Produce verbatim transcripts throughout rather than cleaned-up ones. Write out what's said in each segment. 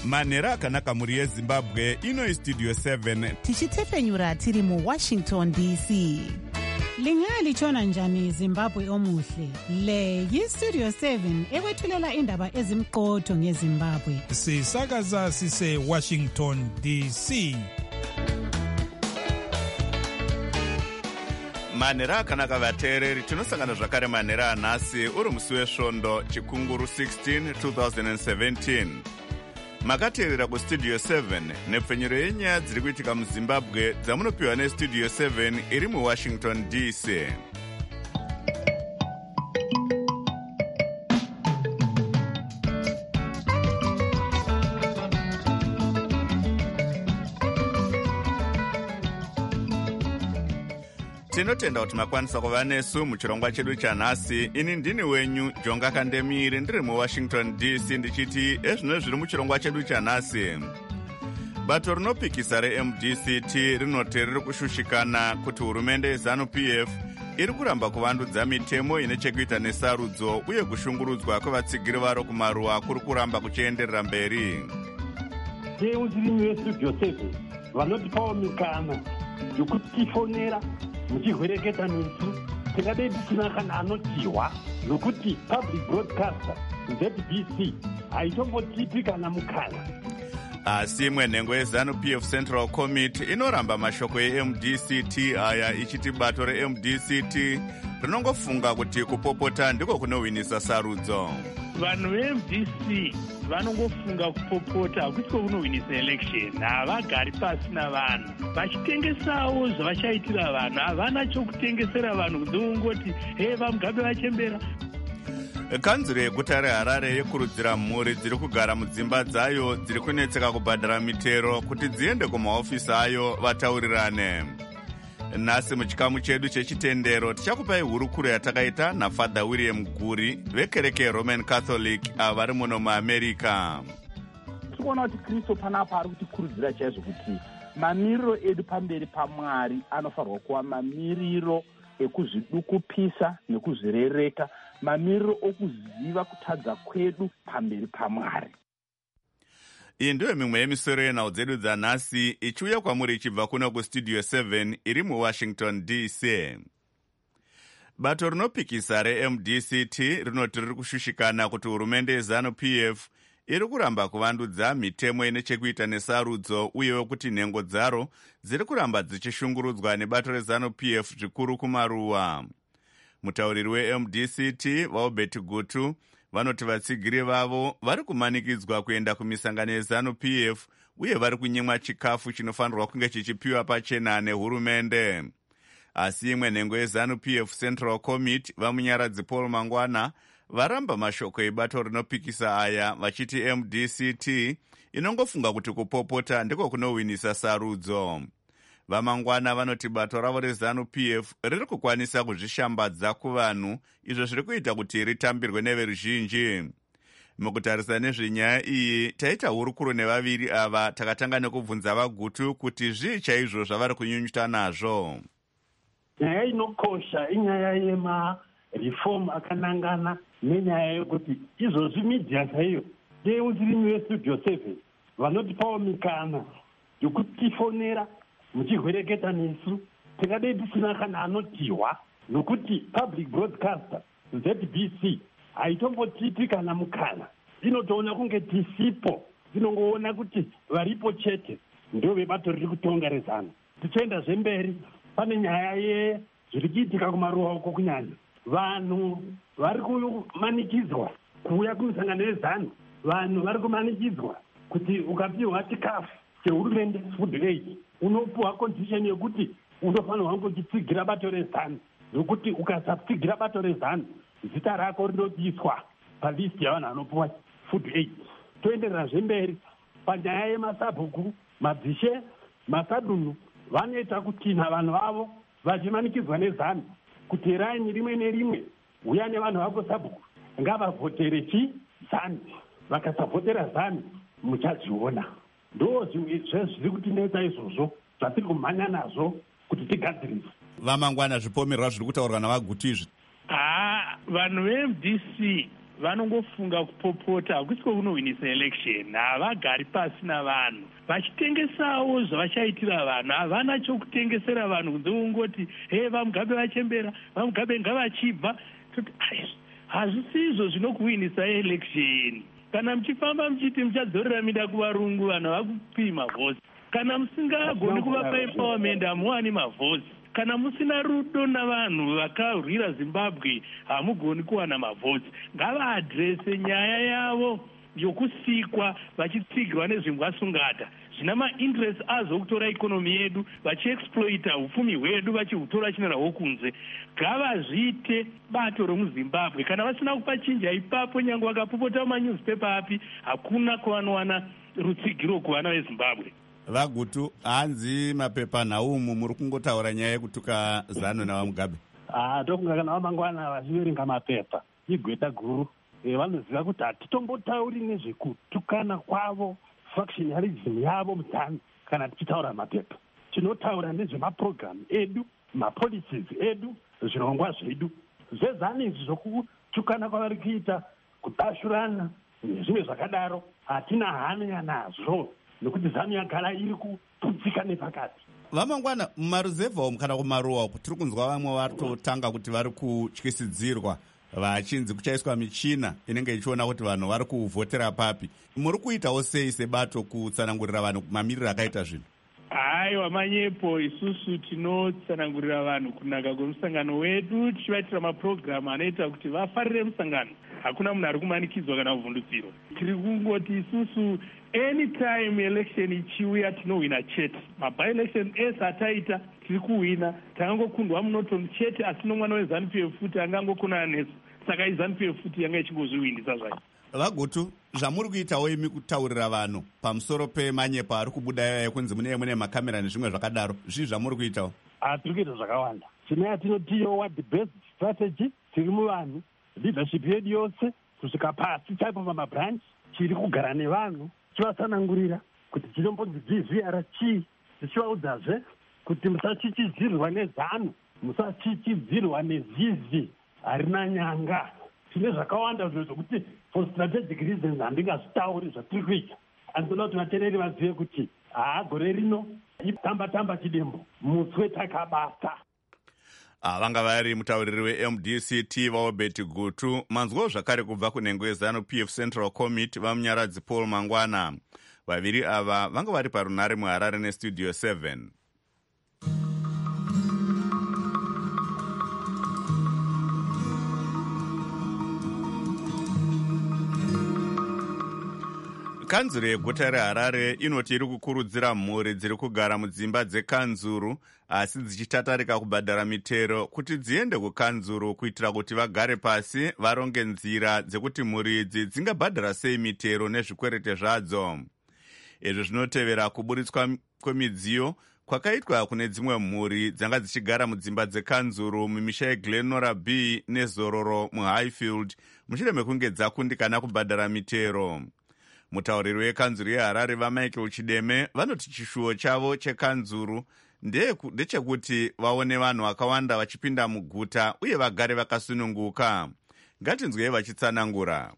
manhero akanaka mhuri yezimbabwe. Ino istudio seven tichitefenyura tiri muwashington D C. Lingalitshona njani Zimbabwe omuhle? Le yistudio seven ekwethulela indaba ezimqotho ngeZimbabwe. Sisakaza sise Washington D C. manhero akanaka vateereri, tinosangana zvakare manhero anhasi uri musi wesvondo chikunguru sixteen twenty seventeen. Makateerera kustudio seven nepfenyuro yenyaya dziri kuitika muzimbabwe dzamunopiwa nestudio seven iri muwashington D C. tinotenda kuti makwanisa kuva nesu muchirongwa chedu chanhasi. Ini ndini wenyu Jonga Kandemiri, ndiri muwashington D C, ndichiti ezvino zviri muchirongwa chedu chanhasi. Bato rinopikisa re-M D C T rinoti riri kushushikana kuti hurumende yeZANU P F iri kuramba kuvandudza mitemo ine chekuita nesarudzo uye kushungurudzwa kwevatsigiri varo kumaruwa kuri kuramba kuchienderera mberi. Teuzirimi westudio seven vanotipawo mikana yokuti tifonera muchihwereketa nesu, tingadei tisina kana anotiwa nokuti public broadcaster Z B C haitombotipi kana mukana. Asi imwe nhengo yeZANU P F Central Committee inoramba mashoko e-M D C T aya ichiti bato re-M D C T rinongofunga kuti kupopota ndiko kunohwinisa sarudzo. Vanhu ve-M D C vanongofunga kupopota hakusiko kunohwinisa election. Havagari pasi navanhu vachitengesawo zvavachaitira vanhu. Havana chokutengesera vanhu kunze kungoti he vamugabe vachembera. Kanzuro yeguta reHarare yekurudzira mhuri dziri kugara mudzimba dzayo dziri kunetseka kubhadhara mitero kuti dziende kumahofisi ayo vataurirane. Nhasi muchikamu chedu chechitendero tichakupai hurukuro yatakaita naFather William Guri vekereke Roman Catholic avari muno muAmerica. Tikuona kuti Kristo panapa ari kutikurudzira chaizvo kuti mamiriro edu pamberi paMwari anofanirwa kuva mamiriro ekuzvidukupisa nekuzvirereka, mamiriro okuziva kutadza kwedu pamberi paMwari. Iyi ndiyo mimwe yemisoro yenhau dzedu dzanhasi ichiuya kwamuri ichibva kuno kustudio seven iri muwashington D C. Bato rinopikisa re-M D C T rinoti riri kushushikana kuti hurumende yeZANU P F iri kuramba kuvandudza mitemo ine chekuita nesarudzo uyewo kuti nhengo dzaro dziri kuramba dzichishungurudzwa nebato reZANU P F zvikuru kumaruwa. Mutauriri we-M D C T Vaubert Gutu vanoti vatsigiri vavo vari kumanikidzwa kuenda kumisangano yeZANU P F uye vari kunyimwa chikafu chinofanirwa kunge chichipiwa pachena nehurumende. Asi imwe nhengo yeZANU P F Central Committee vamunyaradzi Paul Mangwana varamba mashoko ebato rinopikisa aya vachiti M D C T inongofunga kuti kupopota ndiko kunohwinisa sarudzo. Vamangwana vanoti bato ravo reZANU P F riri kukwanisa kuzvishambadza kuvanhu, izvo zviri kuita kuti ritambirwe neveruzhinji. Mukutarisa nezvenyaya iyi taita hurukuro nevaviri ava, takatanga nekubvunza vaGutu kuti zvii chaizvo zvavari kunyunyuta nazvo. Nyaya inokosha inyaya yemareform akanangana nenyaya yokuti izvozvi media chaiyo yeuzirimi westudio seven vanotipawo mikana yokuti tifonera muchihwereketa nesu, tingadei tisina kana anotiwa nokuti public broadcaster Z B C haitombotipi kana mukana. Inotoona kunge tisipo, tinongoona kuti varipo chete ndio vebato riri kutonga reZANU. Tichienda zvemberi, pane nyaya yezviri kuitika kumaruwa uko kunyanya. Vanhu vari kumanikidzwa kuuya kumisangano yeZANU. Vanhu vari kumanikidzwa kuti ukapiwa chikafu chehurumende food aid unopuwa condition yekuti unofanirwa kungochitsigira bato reZANU, nokuti ukasatsigira bato reZANU zita rako rinobiswa palisti yavanhu vanopuwa food aid. Toenderera zvemberi panyaya yemasabhuku, mabvishe, masadunu vanoita kutinha vanhu vavo vachimanikidzwa neZANU kuti raini rimwe nerimwe uya nevanhu vako sabhuku ngavavhotere chi ZANU. Vakasavhotera ZANU muchazviona. Ndo zviri kutinetsa izvozvo zvatiri kumhanya nazvo kuti tigadzirisa. Vamangwana zvipomerwa zviri kutaurwa navaGutu izvi. Ah, vanhu ve-M D C vanongofunga kupopota hakusiko kunowinisa election. Havagari pasi navanhu vachitengesawo zvavachaitira vanhu. Havana chokutengesera vanhu kunze kungoti he vamugabe vachembera, vamugabe ngavachibva. Hazvisi izvo zvinokuwinisa election. Kana muchifamba muchiti muchadzorera mida kuvarungu, vanhu vakupi mavhotsi. Kana musingagoni kuvapa empowerment, hamuwani mavhotsi. Kana musina rudo navanhu vakarwira Zimbabwe, hamugoni kuwana mavhotsi. Ngavaadrese nyaya yavo yokusikwa vachitsigirwa nezvingwasungata. Zvina mainterest azo kutora ikonomi yedu, vachiexploita upfumi hwedu, vachihutora chinarahwo kunze. Ngavazviite bato romuZimbabwe. Kana vasina kupa chinja ipapo, nyange vakapopota mumanewspaper api, hakuna kwavanowana rutsigiro kuvana veZimbabwe. Vagutu, hanzi mapepa naumu muri kungotaura nyaya yekutuka Zanu naVamugabe? Ah, tofunga kana vamangwana vachiverenga mapepa igweta guru. E, vanoziva kuti hatitombotauri nezvekutukana kwavo, factionalism yavo muZanu kana tichitaura mapepa. Tinotaura nezvemaprogramu edu, mapolicies edu, zvirongwa zvedu. Zvezanu izvi zvokutukana kwavari kuita, kudashurana nezvimwe zvakadaro, hatina hanya nazvo. Nokuti Zanu yagara iri kuputsika nepakati. Vamangwana, mumaruzevha umu kana kumaruwa uku tiri kunzwa vamwe vatotanga kuti vari kutyisidzirwa vachinzi kuchaiswa michina inenge ichiona kuti vanhu vari kuvhotera papi. Muri kuitawo sei sebato kutsanangurira vanhu mamiriro akaita zvinhu? Aiwa manyepo, isusu tinotsanangurira vanhu kunaka kwemusangano wedu, tichivaitira mapurogiramu anoita kuti vafarire musangano. Hakuna munhu ari kumanikidzwa kana kuvhundutsirwa. Tiri kungoti isusu anytime election ichiuya tinowina chete. Maby-election ese ataita tiri kuwina. Takangokundwa muNorton chete, asi nomwana weZanu-P F futi angangokona nesu. Saka iZanu-P F futi yanga ichingozviwinisa zvacho. Vagutu, zvamuri kuitawo imi kutaurira vanhu pamusoro pemanyepo ari kubuda ekunzi mune mune makamera nezvimwe zvakadaro, zvii zvamuri kuitawo? Ah, tiri kuita zvakawanda. Tinaya tinotiyo what the best strategy tiri muvanhu, leadership yedu yose kusvika pasi chaipo pamabranch, chiri kugara nevanhu tivatsanangurira kuti chinombonzi G V R chii, tichivaudzazve kuti musachichidzirwa neZanu, musachichidzirwa neZizi harina nyanga. Tine zvakawanda zviro zvokuti for strategic reasons handingazvitauri zvatiri kuita. Andinoda kuti vateereri vazive kuti haa, gore rino itamba tamba chidembo, mutswe takabata. Vanga vari mutauriri weM D C T vaObert Gutu. Manzwo zvakare kubva kunengwe Zanu-P F Central Committee vamunyaradzi Paul Mangwana. Vaviri ava vanga vari parunare muHarare neStudio seven. Kanzuru yeguta reHarare inoti iri kukurudzira mhuri dziri kugara mudzimba dzekanzuru asi dzichitatarika kubhadhara mitero kuti dziende kukanzuru kuitira kuti vagare pasi varonge nzira dzekuti mhuri idzi dzingabhadhara sei mitero nezvikwerete zvadzo. Izvi zvinotevera kuburitswa kwemidziyo kwakaitwa kune dzimwe mhuri dzanga dzichigara mudzimba dzekanzuru mumisha yeGlenora B neZororo muHighfield mushure mekunge dzakundikana kubhadhara mitero. Mutauriri wekanzuru yeHarare vaMichael Chideme vanoti chishuwo chavo chekanzuru ndechekuti vaone vanhu vakawanda vachipinda muguta uye vagare vakasununguka. Ngatinzwei vachitsanangura.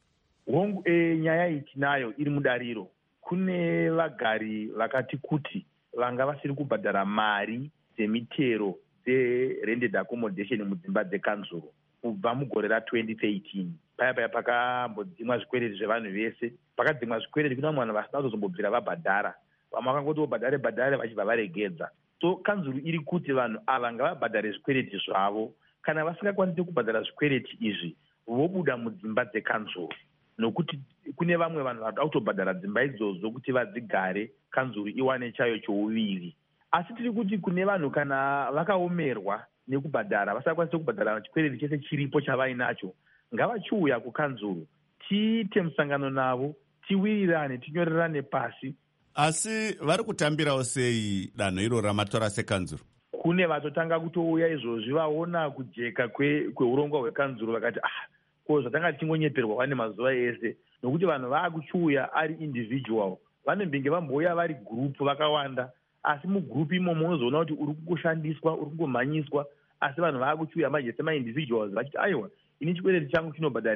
Hongu e, nyaya iyi tinayo iri mudariro. Kune vagari vakati kuti vanga vasiri kubhadhara mari dzemitero dzerented accommodation mudzimba dzekanzuru kubva mugore ratwenty thirteen. Paya paya pakambodimwa zvikwereti zvevanhu vese, pakadzimwa zvikwereti kuna vanhu vasina kuzombobvira vabhadhara. Vamwe vakangoti vobhadhare bhadhare vachibva varegedza. So kanzuru iri kuti vanhu ava ngavabhadhare zvikwereti zvavo. Kana vasingakwanisi kubhadhara zvikwereti izvi, vobuda mudzimba dzekanzuru. Nokuti kune vamwe vanhu vanoda kutobhadhara dzimba idzodzo kuti vadzigare, kanzuru iwane chayo chouviri. Asi tiri kuti kune vanhu kana vakaomerwa nekubhadhara, vasingakwanisi kubhadhara chikwereti chese chiripo chavainacho, ngavachiuya kukanzuru, tiite musangano navo, tiwirirane, tinyorerane pasi. Asi vari kutambirawo sei danho iro ramatora sekanzuru? Kune vatotanga kutouya izvozvi vaona kujeka kweurongwa hwekanzuru vakati ah, ko zvatanga tichingonyeperwa wane mazuva ese, nokuti vanhu vaakuchiuya ari individual. Vanembinge vambouya vari gurupu vakawanda, asi mugurupu imomo unozoona kuti uri kungoshandiswa, uri kungomhanyiswa, asi vanhu vaakuchiuya manje sema individuals vachiti aiwa, ini chikwereti changu chinobhadharika,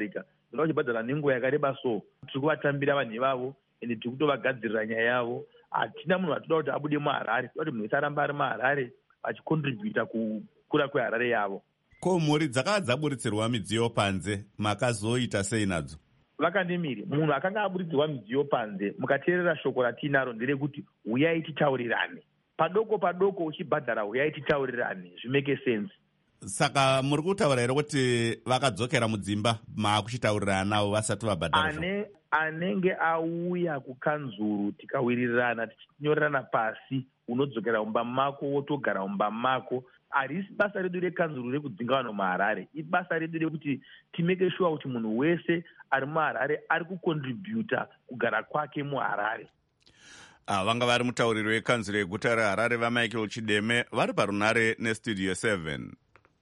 ndoda kuchibhadhara nenguva yakareba so. Tiri kuvatambira vanhu ivavo ende tiri kutovagadzirira nyaya yavo. Hatina munhu atoda kuti abude muHarare, toda kuti munhu wese aramba ari muHarare vachikontributa kukura kweHarare yavo. Ko mhuri dzakava dzaburitsirwa midziyo panze, makazoita sei nadzo? Vakandemire munhu akanga aburitsirwa midziyo panze, mukateerera shoko ratinaro nderekuti uyai titaurirane. Padoko padoko uchibhadhara uyai titaurirane, zvimeke sense. Saka muri kutaura here kuti vakadzokera mudzimba maakuchitaurirana navo vasati vabhadhara? Ane anenge auya kukanzuru tikawirirana tichinyorerana pasi, unodzokera mumba mako wotogara mumba mako. Harisi basa redu rekanzuru rekudzinga vanhu muHarare, ibasa redu rekuti timeke sure kuti munhu wese ari muHarare ari kukontributa kugara kwake muHarare. Ah, vanga vari mutauriri wekanzuro yeguta reHarare vaMichael Chideme vari parunare nestudio seven.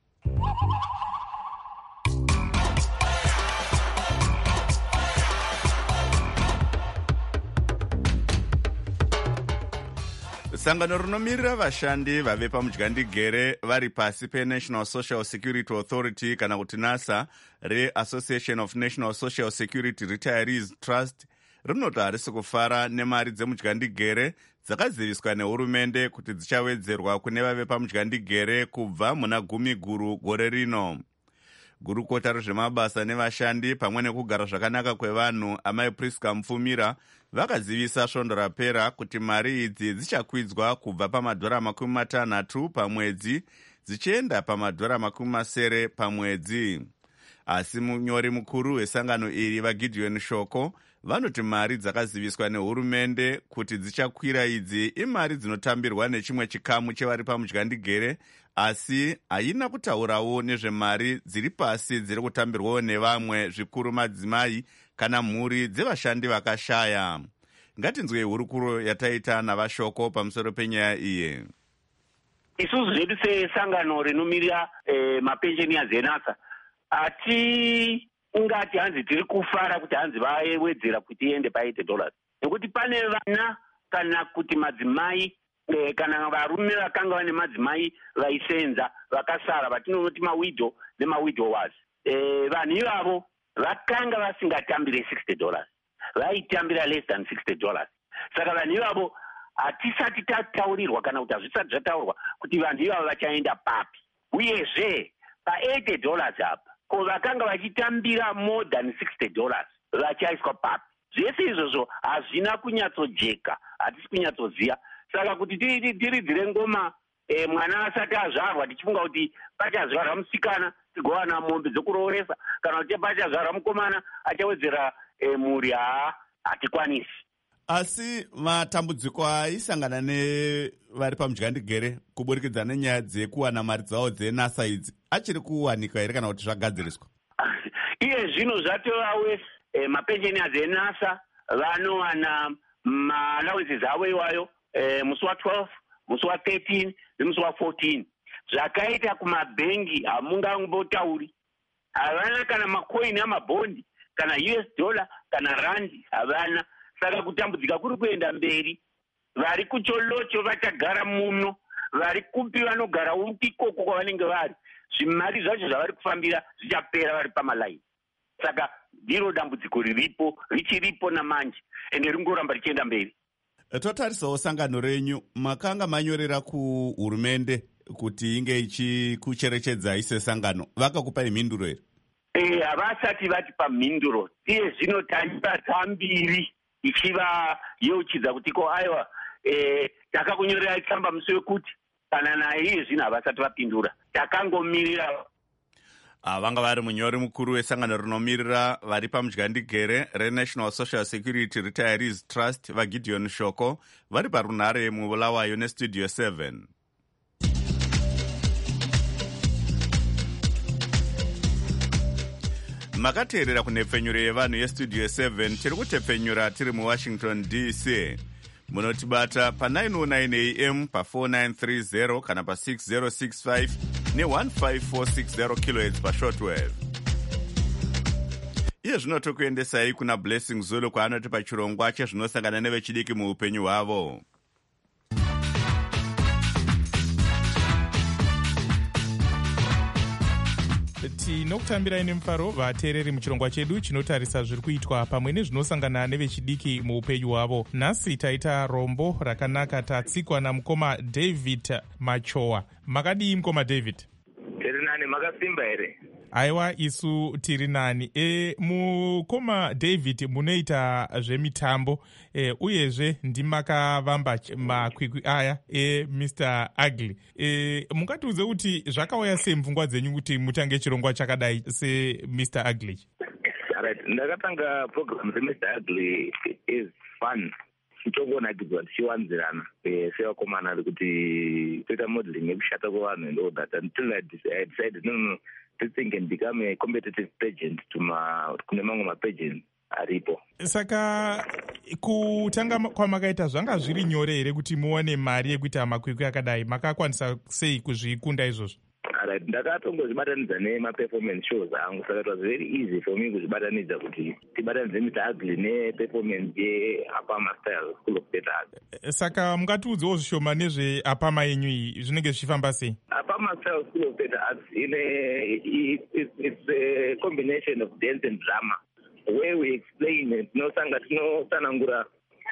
Sangano rinomirira vashandi vave pamudyandigere vari pasi peNational Social Security Authority kana kuti NASA reAssociation of National Social Security Retirees Trust rinoti harisi kufara nemari dzemudyandigere dzakaziviswa nehurumende kuti dzichawedzerwa kune vave pamudyandigere kubva muna gumi guru gore rino. Gurukota rezvemabasa nevashandi pamwe nekugara zvakanaka kwevanhu amai Priska Mufumira vakazivisa svondo rapera kuti mari idzi dzichakwidzwa kubva pamadhora makumi matanhatu pamwedzi dzichienda pamadhora makumi masere pamwedzi. Asi munyori mukuru wesangano iri vaGideon Shoko vanoti mari dzakaziviswa nehurumende kuti dzichakwira idzi imari dzinotambirwa nechimwe chikamu chevari pamudyandigere, asi haina kutaurawo nezvemari dziri pasi dziri kutambirwawo nevamwe, zvikuru madzimai kana mhuri dzevashandi vakashaya. Ngatinzwei hurukuro yataita navaShoko pamusoro penyaya iyi. Isusu zvedu sesangano rinomirira eh, mapensioners eNASA ati ungati hanzi tiri kufara kuti hanzi vawedzera kuti iende paite dollars, nekuti pane vana kana kuti madzimai eh, kana varume vakanga vane madzimai vaisenza vakasara vatinoti mawidow nemawidowers. Eh, vanhu ivavo vakanga vasingatambire sixty dollars, vaitambira less than sixty dollars. Saka vanhu ivavo hatisati tataurirwa kana kuti hazvisati zvataurwa kuti vanhu ivavo vachaenda papi. Uyezve pa-eighty dollars apa ko vakanga vachitambira more than sixty dollars vachaiswa papi. Zvese izvozvo hazvina kunyatsojeka, hatisi kunyatsoziva. Saka kuti tiridzire ngoma e, mwana asati azvarwa tichifunga kuti pachazvarwa musikana tigowana mombe dzokurooresa kana kuti pachazvarwa mukomana achawedzera e, mhuri, haa hatikwanisi. Asi matambudziko aisangana nevari pamudyandigere kuburikidza nenyaya dzekuwana mari dzavo dzeNASA idzi achiri kuwanika here kana kuti zvagadziriswa? Iye zvino zvatovawe e, mapensioners eNASA vanowana maallowances avo iwayo e, musi wa12, musi wa13 nemusi wa14. Zvakaita kumabhengi hamungambotauri, havana kana makoini amabhondi kana U S dollar kana randi havana. Saka kutambudzika kuri kuenda mberi. Vari kucholocho vachagara muno, vari kupi vanogara ikoko kwavanenge vari. Zvimari zvacho zvavari kufambira zvichapera vari pamalaini. Saka ndiro dambudziko riripo, richiripo namanje, ende ringoramba richienda mberi. Totarisawo sangano renyu, makanga manyorera kuhurumende kuti inge ichikucherechedzai sesangano, vakakupai mhinduro here? Eh, havasati vatipa mhinduro. Iye zvino tanyora mbiri ichiva yeuchidza kuti ko aiwa eh, takakunyorera tsamba musi wekuti kana naye iye zvino havasati vapindura, takangomirira. Ah, vanga vari munyori mukuru wesangano rinomirira vari pamudyandigere reNational Social Security Retirees Trust vaGideon Shoko vari parunare mubulawayo nestudio seven. Makateerera kunhepfenyuro yevanhu yestudio seven, tiri kutepfenyura tiri muWashington D C. Munotibata pa nine oh nine A M pa four nine three zero kana pa six zero six five ne one five four six zero kilohertz pa shortwave. Iye zvino tokuendesai kuna Blessing Zulu kwaanoti pachirongwa chezvinosangana nevechidiki muupenyu hwavo. Tinokutambirai nemufaro vateereri muchirongwa chedu chinotarisa zviri kuitwa pamwe nezvinosangana nevechidiki muupenyu hwavo. Nhasi taita rombo rakanaka tatsikwa namukoma David Machowa. Makadii mukoma David? Tiri nani, makasimba here? Aiwa, isu tiri nani. E, mukoma David munoita zvemitambo e, uyezve ndimakavamba makwikwi aya eMr Ugly. E, mungatiudze kuti zvakauya sei mupfungwa dzenyu kuti mutange chirongwa chakadai seMr Ugly? Right. Ndakatanga program seMr Ugly is fun. Tichongonakidzwa tichiwanzirana sevakomana kuti toita modeling yekushata kwevanhu and all that, until I decided no no to think and become a competitive pageant kune mamwe mapageant aripo. Saka kutanga kwamakaita zvanga zviri nyore here kuti muone mari yekuita makwikwi akadai? Makakwanisa sei kuzvikunda izvozvo? Alright, ndakatongozvibatanidza nemaperformance shows angu, saka it was very easy for me kuzvibatanidza kuti tibatanidze Mr Ugly neperformance yeApama Style School of Theatre Arts. Saka mungatiudzewo zvishoma nezveApama yenyu iyi zvinenge zvichifamba sei? Apama Style School of Theatre Arts in a, it's, it's a combination of dance and drama where we explain it, tinosanga tinosanangura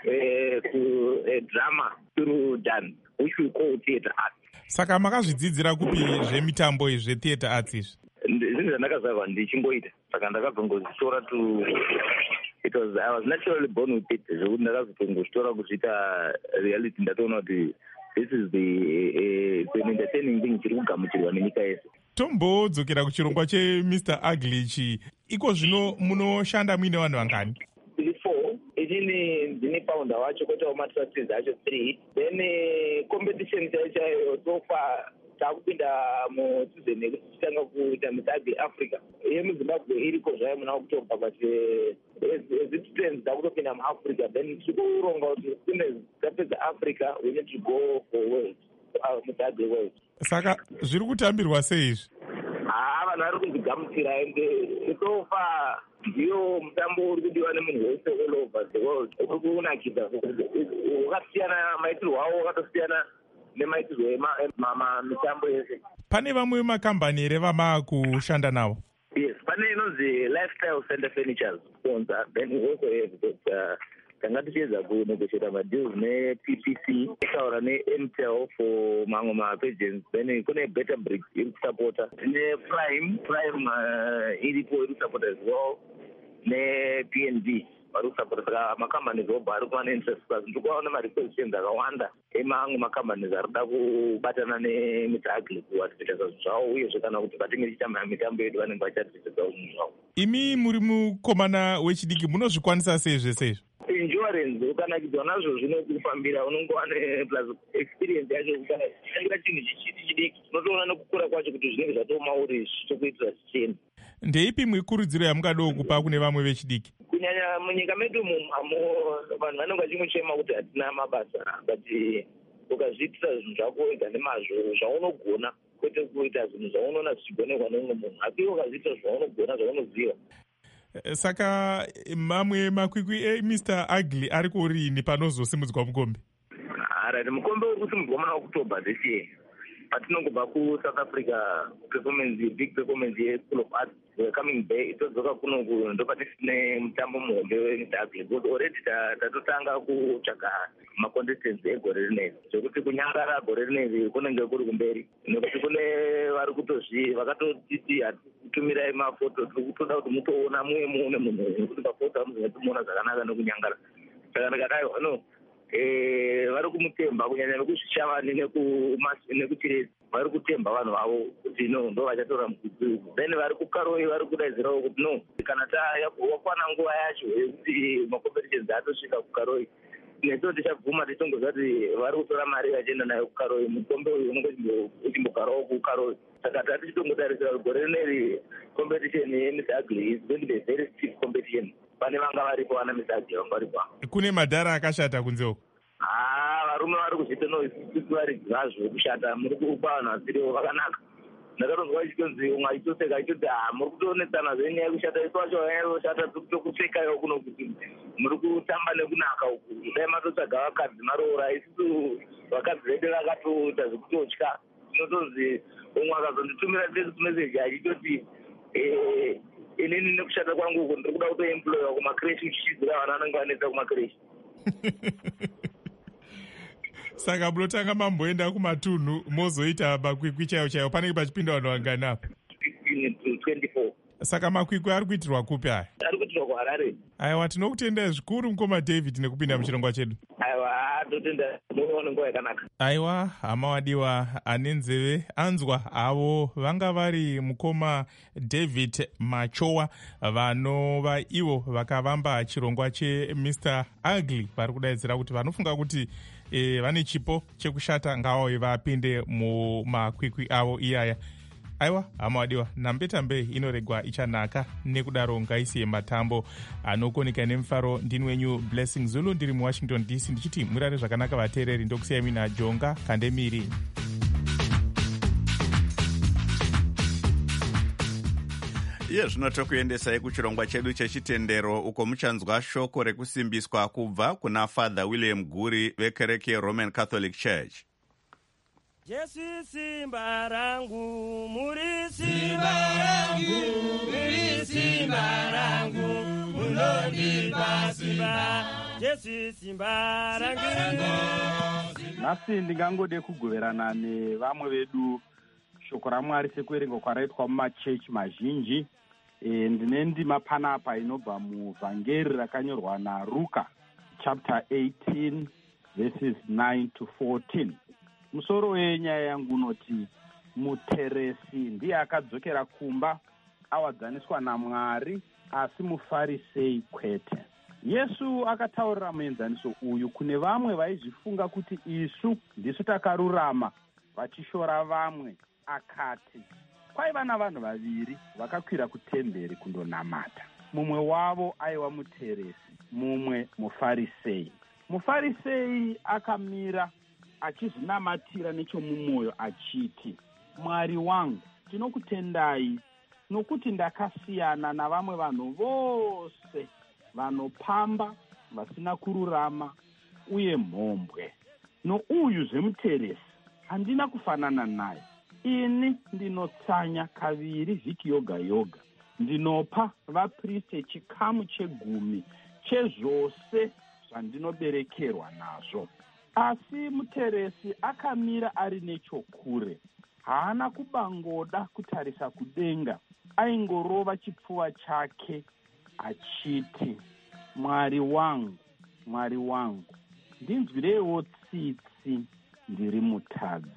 to a drama through dance which we call theatre arts. Saka makazvidzidzira kupi zvemitambo izvi zvetheatre arts izvi? Zvinhu zvandakazarwa ndichingoita, saka ndakazongozvitora to it was I was naturally born with it, zvekuti ndakazotongozvitora kuzviita reality. Ndatoona kuti this is the uh, an entertaining thing chiri kugamuchirwa nenyika yese. Tombodzokera kuchirongwa cheMr Ugly ichi, iko zvino munoshanda muine vanhu vangani? Inini ndine founder wacho, koitawo matrustees acho three. Then competition chaiyo so far takupinda museason yekuti tichitanga kuita Mr Ugly Africa yemuZimbabwe iriko zvayo muna October, but as it stands takutopinda muAfrica. Then tikuronga kuti kune tapedza Africa we need to go for world, Mr Ugly world. Saka zviri kutambirwa sei izvi? Ah, vanhu vari kuzvigamuchira ende so far ndiyo mutambo uri kudiwa nemunhu wese all over the world. Uri kunakidza wakasiyana, maitirwo awo wakatosiyana nemaitirwo emitambo yese. Pane vamwe makambani here vamakushanda navo? Yes, pane inonzi Lifestyle Center Furnitures sponsor. Then we also have got tanga tichiedza kunegotiata madeals neP P C, taura neMtel for mamwe mapageants. Then kune Better Bricks iri kusapota, nePrime Prime iripo iri kusapota as well, neP N G vari kusapota. Saka makambani zobva ari kuva neinterest plus ndikuvaona marequisitions akawanda emamwe makambani ari kuda kubatana neMr Ugly kuvatitsa zvinhu zvavo, uyezve kana kuti patinge tichitamba mitambo yedu vanenge vachatidzidzawo zvinhu zvavo. Imi muri mukomana wechidiki, munozvikwanisa sei zvese izvi? Insurance ukanakidzwa nazvo zvinokufambira, unongova neplus experience yacho. Ukanashandira chinhu chichiti chidiki unotoona nekukura kwacho kuti zvinenge zvatomauri zvichitokuitira zvichienda. Ndeipi mwikurudziro yamungadowo kupa kune vamwe vechidiki? Kunyanya munyika medu umu vanhu vanenge vachingochema kuti hatina mabasa, but ukazviitira zvinhu zvako wega nemazvo zvaunogona, kwete kuita zvinhu zvaunoona zvichigonekwa neumwe munhu, asi ukazviitira zvaunogona zvaunoziva. Saka mamwe makwikwi eMr Ugly ari kurini panozosimudzwa mukombe? Alright, mukombe uri kusimudzwa muna October this year. Patinongobva kuSouth Africa performance, big performance yeSchool of Arts, we're coming back. Todzoka kuno ndopatisine mutambo muhombe weMr Ugly. Because already tatotanga kutsvaga macontestants egore rineri, zvekuti kunyangara gore rineri kunenge kuri kumberi, nekuti kune vari kutozvi vakatotiti tumirai mafoto, toda kuti mutoona mumwe mune munhu nekuti mafoto amuzotomuona zvakanaka nekunyangara. Saka ndakadai no eh vari kumutemba kunyanya nekuzvishavani nekuchirezi, vari kutemba vanhu vavo kuti no ndo vachatora mukuru. Then vari kukaroi vari kudaidzirawo kuti no kana wakwana nguva yacho yekuti macompetitions atosvika kukaroi, neso tichabvuma tichongoziva kuti vari kutora mari vachienda nayo kukaroi. Mukombe uyu unenge uchimbogarawo kukaroi. Saka tati tichitongotarisira kuti gore rineri competition yeMr Ugly is going to be a very stiff competition. Pane vanga varipo vana Mr Ugly vanga varipo. Kune madhara akashata kunze uko? Ah, varume vari kuzviita no isisi vari zvazvo kushata, muri kupa vanhu vasiriwo vakanaka. Ndakatonzwa ichitonzi umwe achitoseka achiti ah muri kutoonetsana zvenyaya yekushata, isu vacho vanyaya kushata tokupfekayo kuno kuti muri kutamba nekunaka uku, dai matotsvaga vakadzi maroora. Isusu vakadzi vedu vakatoita zvekutotya, tinotozi umwe akazonditumira text message achitoti inini nekushata kwangu uko ndiri kuda kutoemployiwa kumakreshi kuchichidzira vana vanenge vanetsa kumakreshi. Saka munotanga mamboenda kumatunhu mozoita makwikwi chaiwo chaiwo, panenge pachipinda vanhu vangani apa? fifteen to twenty-four. Saka makwikwi ari kuitirwa kupi aya? Ari kuitirwa kuHarare. Aiwa, tinokutendai zvikuru mukoma David nekupinda muchirongwa chedu. Aiwa, totenda muone nguva yakanaka. Aiwa, hama wadiwa ane nzeve anzwa avo vanga vari mukoma David Machowa vanova ivo vakavamba chirongwa cheMr Ugly, vari kudaidzira kuti vanofunga kuti e, vane chipo chekushata ngavauye vapinde mumakwikwi avo iyaya. Aiwa, hama wadiwa, nambetambe inoregwa ichanaka, nekudaro ngaisiye matambo anokoneka nemufaro. Ndini wenyu Blessing Zulu, ndiri muWashington D C, ndichiti murare zvakanaka vateereri, ndokusiyai mina Jonga Kandemiri. Iye zvino tokuendesai kuchirongwa chedu chechitendero, uko muchanzwa shoko rekusimbiswa kubva kuna Father William Guri vekereke yeRoman Catholic Church. Jesu simba rangu, muri simba rangu, muri simba rangu, munondipa simba, Jesu simba rangu. Nhasi ndingangode kugoverana nevamwe vedu shoko raMwari sekuverenga kwaraitwa mumachechi mazhinji. E, ndine ndima panapa inobva muvhangeri rakanyorwa naRuka chapter eighteen verses nine to fourteen. Musoro wenyaya yangu unoti muteresi ndiye akadzokera kumba awadzaniswa naMwari, asi mufarisei kwete. Yesu akataurira muenzaniso uyu kune vamwe vaizvifunga kuti isu ndisu takarurama vachishora vamwe. Akati kwaiva navanhu vaviri vakakwira kutemberi kundonamata. Mumwe wavo aiva muteresi, mumwe mufarisei. Mufarisei akamira achizvinamatira nechomumwoyo achiti, Mwari wangu, tinokutendai nokuti ndakasiyana navamwe vanhu vose vanopamba, vasina kururama uye mhombwe. Nouyu zvemuteresi handina kufanana naye. Ini ndinotsanya kaviri vhiki yoga yoga. Ndinopa vapriste chikamu chegumi chezvose zvandinoberekerwa nazvo. Asi muteresi akamira ari nechokure. Haana kubangoda kutarisa kudenga. Aingorova chipfuva chake achiti, Mwari wangu, Mwari wangu, ndinzwirewo tsitsi, ndiri mutadzi.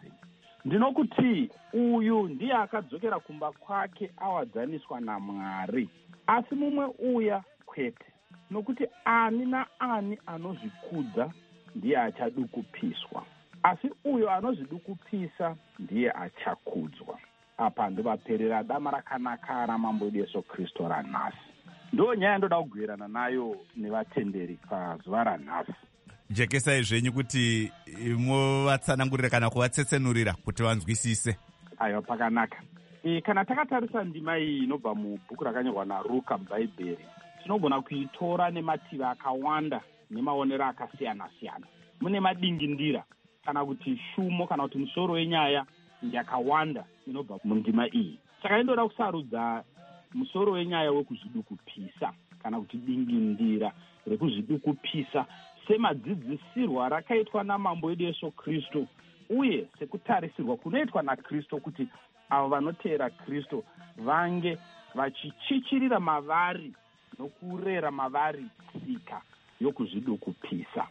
Ndinokuti uyu ndiye akadzokera kumba kwake awadzaniswa naMwari, asi mumwe uya kwete. Nokuti ani naani anozvikudza ndiye achadukupiswa, asi uyo anozvidukupisa ndiye achakudzwa. Apa ndovaperera dama rakanaka ramambo edu Yesu Kristu ranhasi. Ndo nyaya ndoda kugoverana nayo nevatenderi pazuva ranhasi. Jekesai zvenyu kuti muvatsanangurira kana kuvatsetsenurira kuti vanzwisise. Aiwa, pakanaka. E, kana takatarisa ndima iyi inobva mubhuku rakanyorwa naRuka mubhaibheri, tinogona kuitora nemativi akawanda nemaonero akasiyana-siyana. Mune madingindira kana kuti shumo kana kuti musoro wenyaya yakawanda inobva mundima iyi. Saka indoda kusarudza musoro wenyaya wekuzvidukupisa kana kuti dingindira rekuzvidukupisa semadzidzisirwa rakaitwa namambo edu Yesu Kristu, uye sekutarisirwa kunoitwa naKristu kuti avo vanoteera Kristu vange vachichichirira mavari nokurera mavari tsika yokuzvidukupisa.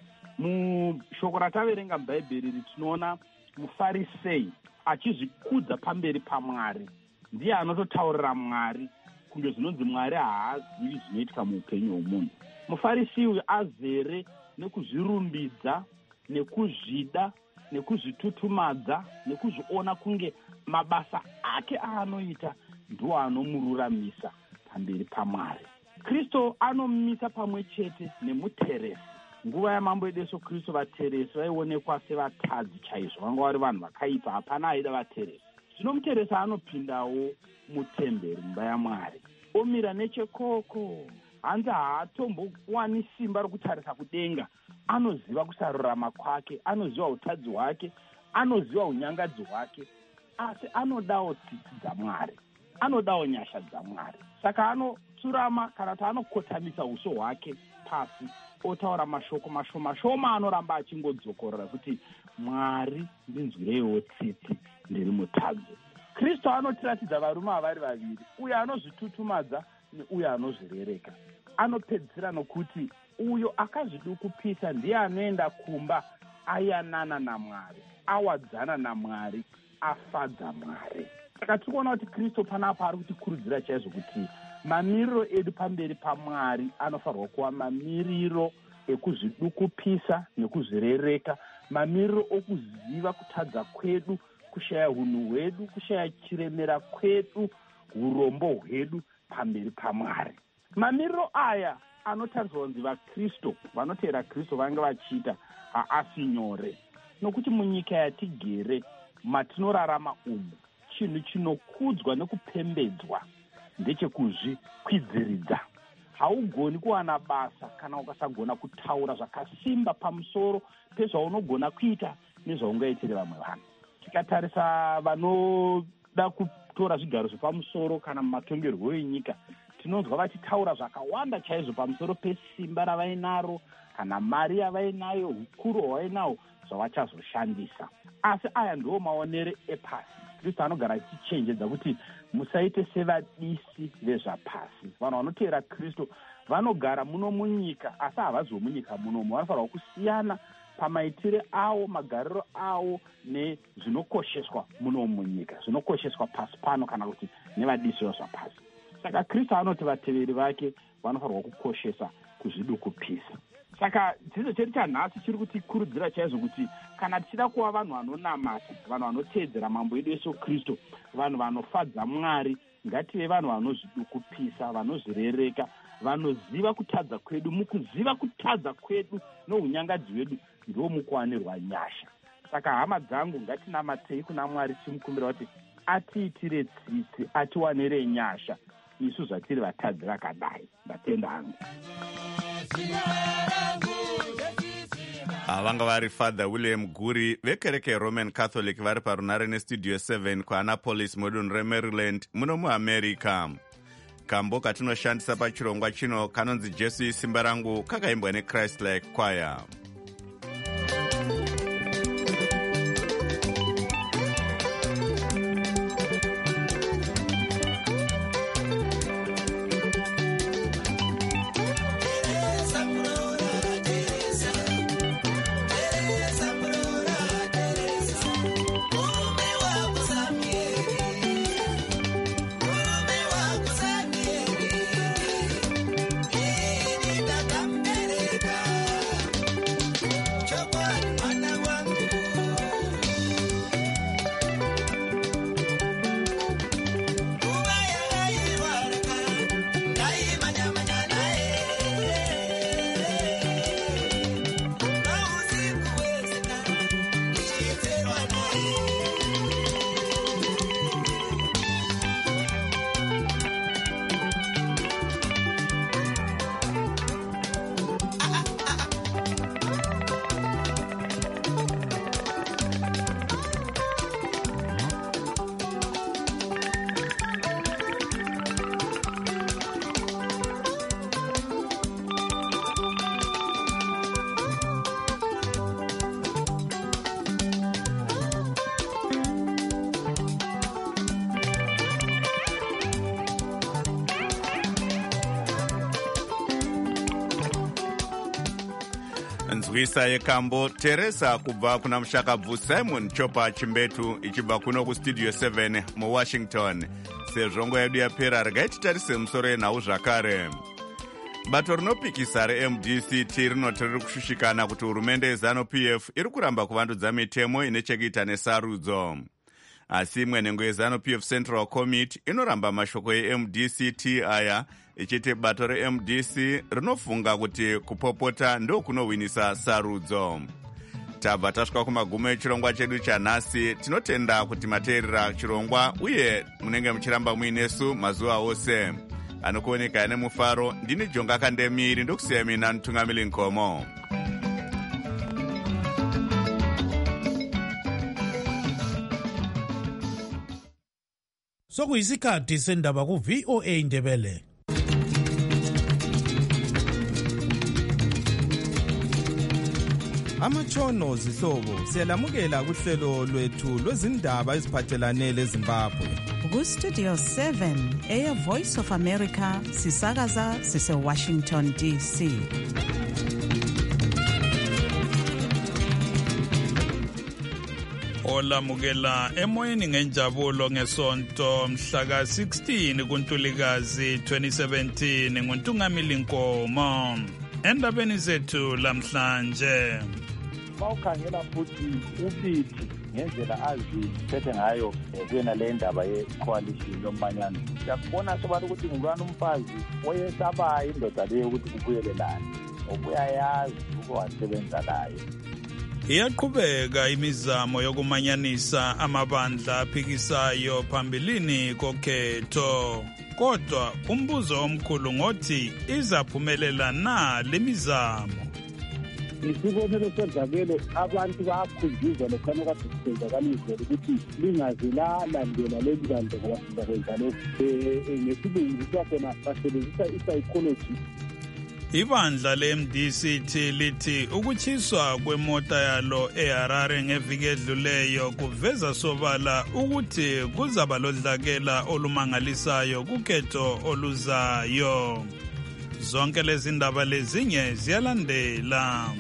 Mushoko rataverenga mubhaibheri tinoona mufarisei achizvikudza pamberi paMwari. Ndiye anototaurira Mwari kunge zvinonzi Mwari haazivi zvinoitika muupenyu hwomunhu. Mufarisi uyu azere nekuzvirumbidza, nekuzvida, nekuzvitutumadza, nekuzviona kunge mabasa ake aanoita ndiwo anomuraramisa pamberi paMwari. Kristu anomumisa pamwe chete nemuteresi. Nguva yamambo edu Yesu Kristu vateresi vaionekwa sevatadzi chaizvo, vanga vari vanhu vakaipa, hapana aida vateresi. Zvino muteresi anopindawo mutemberi, mumba yaMwari, omira nechekoko. Hanzi haatombowani simba rokutarisa kudenga. Anoziva kusarurama kwake, anoziva utadzi hwake, anoziva unyangadzi hwake, asi anodawo tsitsi dzaMwari, anodawo nyasha dzaMwari. Saka anotsurama kana kuti anokotamisa uso hwake pasi otaura mashoko mashoma shoma anoramba achingodzokorera kuti Mwari ndinzwireiwo tsitsi ndiri mutadzi. Kristu anotiratidza varume avari vaviri, uyo anozvitutumadza neuyo anozvirereka. Anopedzisira nokuti uyo akazvidukupisa ndiye anoenda kumba ayanana naMwari, awadzana naMwari, afadza Mwari. Saka tiri kuona kuti Kristu panapa ari kutikurudzira chaizvo kuti mamiriro edu pamberi paMwari anofanirwa kuva mamiriro ekuzvidukupisa nekuzvirereka, mamiriro okuziva kutadza kwedu, kushaya unhu hwedu, kushaya chiremera kwedu, urombo hwedu pamberi paMwari. Mamiriro aya anotariswa kunzi vaKristu vanotevera Kristu vange vachiita haasi nyore, nokuti munyika yatigere matinorarama umu chinhu chinokudzwa nekupembedzwa ndechekuzvikwidziridza. Haugoni kuwana basa kana ukasagona kutaura zvakasimba pamusoro pezvaunogona kuita nezvaungaitire vamwe vanhu. Tikatarisa vanoda kutora zvigaro zvepamusoro kana mumatongerwo enyika, tinonzwa vachitaura zvakawanda chaizvo pamusoro pesimba ravainaro kana mari yavainayo, hukuru hwavainayo zvavachazoshandisa. Asi aya ndiwo maonere epasi. Kristu anogara achichenjedza kuti musaite sevadisi vezvapasi. Vanhu vanotevera Kristu vanogara muno munyika asi havazi munyika munomu. Vanofanirwa kusiyana pamaitire avo, magariro avo nezvinokosheswa muno munyika, zvinokosheswa pasi pano kana kuti nevadisi vezvapasi. Saka Kristu anoti vateveri vake vanofanirwa kukoshesa kuzvidukupisa. Saka dzidzo chedu chanhasi chiri kutikurudzira chaizvo kuti kana tichida kuva vanhu vanonamata, vanhu vanoteedzera mambo edu Yesu Kristu, vanhu vanofadza Mwari, ngative vanhu vanozvidukupisa, vanozvirereka, vanoziva kutadza kwedu. Mukuziva kutadza kwedu nounyangadzi hwedu ndiwo mukuwanirwa nyasha. Saka hama dzangu, ngatinamatei kuna Mwari timukumbira kuti atiitire tsitsi, atiwanire nyasha isu zvatiri vatadzi vakadai. Ndatenda hangu. Avanga vari Father William Guri vekereke Roman Catholic vari parunare nestudio seven kuAnapolis mudunhu reMaryland muno muAmerica. Kambo katinoshandisa pachirongwa chino kanonzi Jesu isimba rangu kakaimbwa neChrist Like Choir. nzwisa yekambo Teresa kubva kuna mushakabvu Simon Chopa Chimbetu ichibva kuno kustudio seven muWashington. Sezvongo yedu yapera regai titarise musoro yenhau zvakare. Bato rinopikisa reM D C T rinoti riri kushushikana kuti hurumende yeZANU-P F iri kuramba kuvandudza mitemo inechekuita nesarudzo. Asi imwe nhengo yeZANU-P F Central Committee inoramba mashoko yeM D C T aya ichiti bato reM D C rinofunga kuti kupopota ndokunohwinisa sarudzo. Tabva tasvika kumagumo echirongwa chedu chanhasi. Tinotenda kuti mateerera chirongwa uye munenge muchiramba muinesu mazuva ose. Anokuoneka nemufaro ndini Jonga Kandemiri ndokusiya mina Ntungamili Nkomo. Sokuyisikhathi sendaba ku V O A Ndebele. Amatshono zihlobo siyalamukela kuhlelo lwethu lwezindaba eziphathelane leZimbabwe. Ku Studio seven eya Voice of America sisakaza sise Washington D C. Olamukela emoyeni ngenjabulo ngesonto mhla ka sixteen kuNtulikazi twenty seventeen nguNtungamili Nkomo. Endabeni zethu lamhlanje bawukhangela futhi ubithi ngendlela aziphethe ngayo kuyena le ndaba ye-coalition yomanyano. Siyakubona sobantu ukuthi ngulwana umfazi oyesabayo indoda leyo ukuthi kubuyelelane, obuyayazi ukuwasebenza naye. Iyaqhubeka imizamo yokumanyanisa amabandla aphikisayo phambilini kokhetho. Kodwa umbuzo omkhulu ngothi izaphumelela na lemizamo. Isibonelo senzakelo abantu bayakhunjuzwa lokhana kade kusenzakalizwe ukuthi lingazilalandela leli bantu ngoba sizakwenza lokhu. Ngesilungu kuthiwa khona basebenzisa i-psychology. Ibandla le-M D C T lithi ukuchiswa kwemota yalo eHarare ngeviki edluleyo kuveza sobala ukuthi kuzaba lodlakela olumangalisayo kukhetho oluzayo. Zonke lezi ndaba lezinye ziyalandela.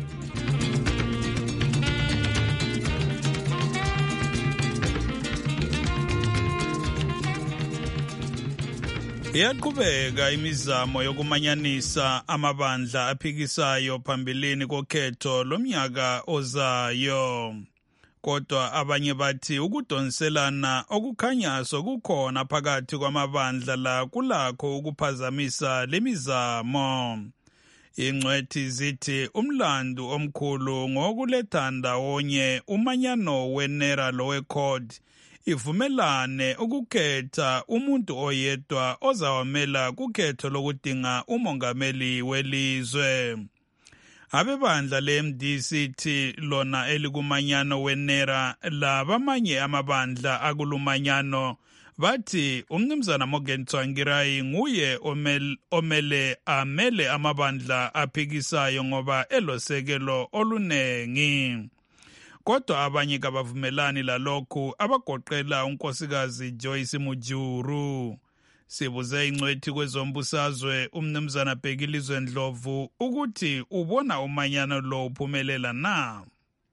Iyaqhubeka imizamo yokumanyanisa amabandla aphikisayo phambilini kokhetho lomnyaka ozayo. Kodwa abanye bathi ukudonselana okukhanya sokukhona phakathi kwamabandla la kulakho ukuphazamisa lemizamo. Ingcwethi zithi umlandu omkhulu ngokuletha ndawonye umanyano wenera lowekhodi ivumelane ukukhetha umuntu oyedwa ozawamela kukhetho lokudinga umongameli welizwe. Abebandla le-M D C T lona elikumanyano wenera labamanye amabandla akulumanyano bathi umnumzana Morgan Tsvangirai nguye omele, omele amele amabandla aphikisayo ngoba elosekelo olunengi. Kodwa abanye kabavumelani lalokhu abagoqela unkosikazi Joyce Mujuru. Sibuze ingcwethi kwezombusazwe umnumzana Bhekilizwe Ndlovu ukuthi ubona umanyano lo uphumelela na.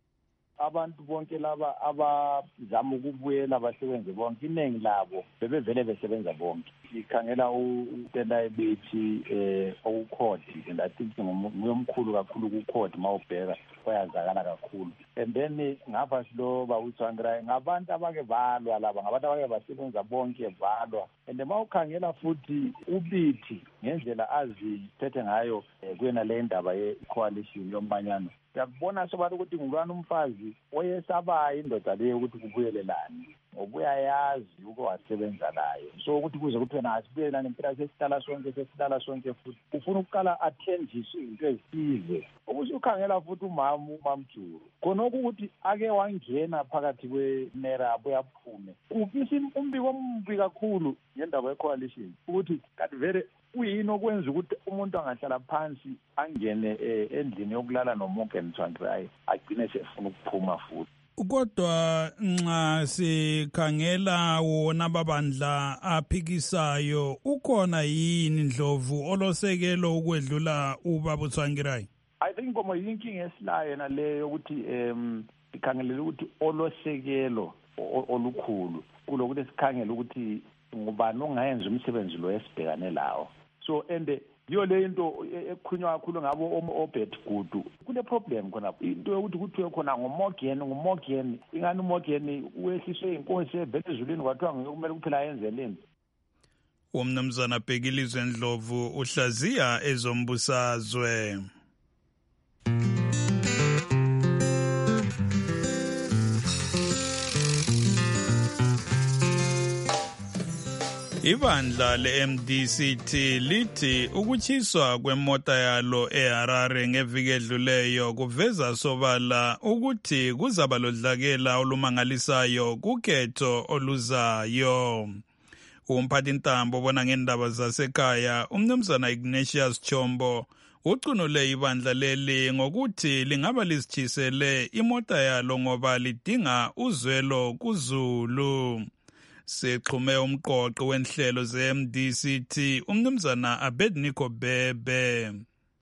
Abantu bonke laba abazama ukubuyela basebenze bonke iningi labo bebevele besebenza bonke. Ikhangela uTendai Bithi eh okukhodi and I think ngomkhulu kakhulu kukhodi mawubheka bayazakala kakhulu. And then ngapha silo bawutswangirai ngabantu abake balwa laba ngabantu abake basebenza bonke balwa. And mawukhangela futhi ubithi ngendlela aziphethe ngayo kuyena le ndaba ye-coalition yomanyano. Siyakubona sobantu ukuthi ngulwana umfazi oyesabayo indoda leyo ukuthi kubuyelelane, obuyayazi ukuwasebenza naye. So ukuthi kuze kuthi wena asibuyelelane impela sesihlala sonke sesihlala sonke futhi ufuna ukuqala athenjiswe into ezithize. Ukuthi ukhangela futhi umama uMamjuru khona ukuthi ake wangena phakathi kwenera yaphume kuphi umbiko ombi kakhulu ngendaba ye-coalition ukuthi kanti vele uyini okwenza ukuthi umuntu angahlala phansi angene endlini yokulala noMorgan Tsvangirai agcine sefuna ukuphuma futhi. Kodwa nxa sikhangela wona ababandla aphikisayo ukhona yini Ndlovu olosekelo ukwedlula ubaba Tsvangirai? I think ngoba yinkinga esilayo naleyo ukuthi em ikhangelela ukuthi olosekelo olukhulu kulokuthi sikhangela ukuthi ngubani ongayenza umsebenzi lo esibhekane lawo. So and yo le into ekhunywa kakhulu ngabo oBet Gudu kule problem khona into yokuthi kuthiwe khona ngoMorgan ngoMorgan ingani uMorgan wehliswe inkonsi evele ezulwini kwathiwa ngokumele kuphela yenzeleni. Umnumzana Bhekilizwe Ndlovu uhlaziya ezombusazwe. Ibandla le-M D C T lithi ukuchiswa kwemota yalo eHarare ngeviki edluleyo kuveza sobala ukuthi kuzaba lodlakela olumangalisayo kukhetho oluzayo. umphathi ntambo obona ngendaba zasekhaya umnumzana Ignatius Chombo ucunule ibandla leli ngokuthi lingaba lisitshisele imota yalo ngoba lidinga uzwelo kuZulu. Sexhume umqoqo wenhlelo ze-M D C T umnumzana Abednego Bebe.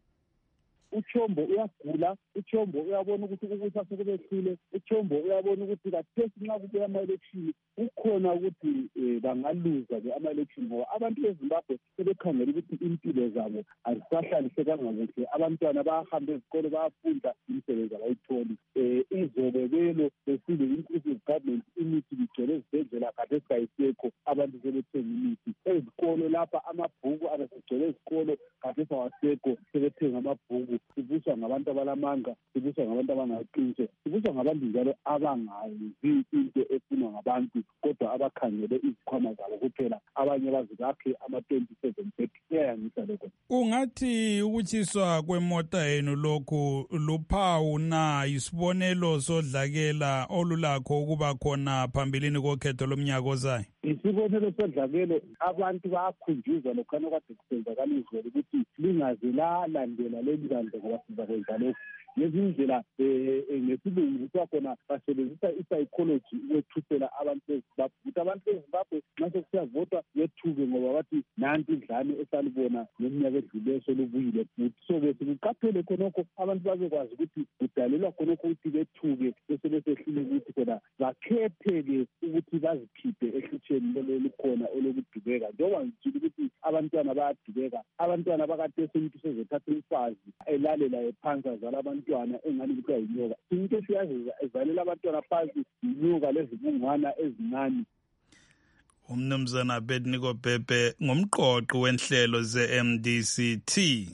uChombo uyagula, uChombo uyabona ukuthi ukuthi asekubehlile, uChombo uyabona ukuthi kathesi nxa kubuya ama-election ukhona ukuthi bangaluza ke ama-election ngoba abantu beZimbabwe sebekhangela ukuthi impilo zabo azisahlalisekanga kuhle. Abantwana bayahamba ezikolo bayafunda, imisebenzi abayitholi. Izobebelo besile inclusive government, imithi ligcwele ezibhedlela kathesi kayisekho, abantu sebethenga imithi. Ezikolo lapha amabhuku abesegcwele ezikolo kathesi awasekho, sebethenga amabhuku. Sibuswa ngabantu abalamanga, sibuswa ngabantu abangaqinile, sibuswa ngabantu njalo abangazi into efunwa ngabantu kodwa abakhangele izikhwama zabo kuphela. Abanye bazibakhe ama-twenty-seven thirty iyayangisa lokho. Ungathi ukutshiswa kwemota yenu lokhu luphawu na isibonelo sodlakela olulakho ukuba khona phambilini kokhetho lomnyaka ozayo? Isibonelo sodlakelo, abantu bayakhunjuzwa lokhana kade kusenzakala izolo ukuthi lingaze lalandela leli bandla ngoba sizakwenza lokhu. Ngezindlela ngesilungu kuthiwa khona basebenzisa i-psychology ukwethusela abantu beZimbabwe ukuthi abantu beZimbabwe nxa sekusiyavotwa bethuke ngoba bathi nanti idlane esalibona ngeminyaka edluleyo solubuyile futhi. So besikuqaphele khonokho abantu babekwazi ukuthi kudalelwa khonokho ukuthi bethuke bese besehlile ukuthi khona bakhethe-ke ukuthi bazikhiphe ehlutsheni lelo likhona olokudubeka. Njengoba ngitshile ukuthi abantwana bayadubeka, abantwana bakathesi umuntu sezothatha umfazi elalela ephansi azala abantwana engani kuthiwa yinyoka. Into esiyazi ezalela abantwana phansi yinyoka lezibungwana ezincane. Umnumzana Abednego Bebe ngumqoqo wenhlelo ze-M D C T.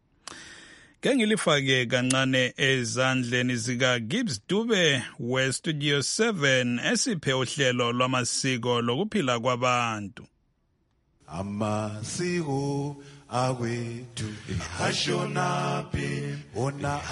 Ke ngilifake kancane ezandleni zika Gibbs Dube we Studio seven esiphe uhlelo lwamasiko lokuphila kwabantu. Amasiko awethu ashonaphi ona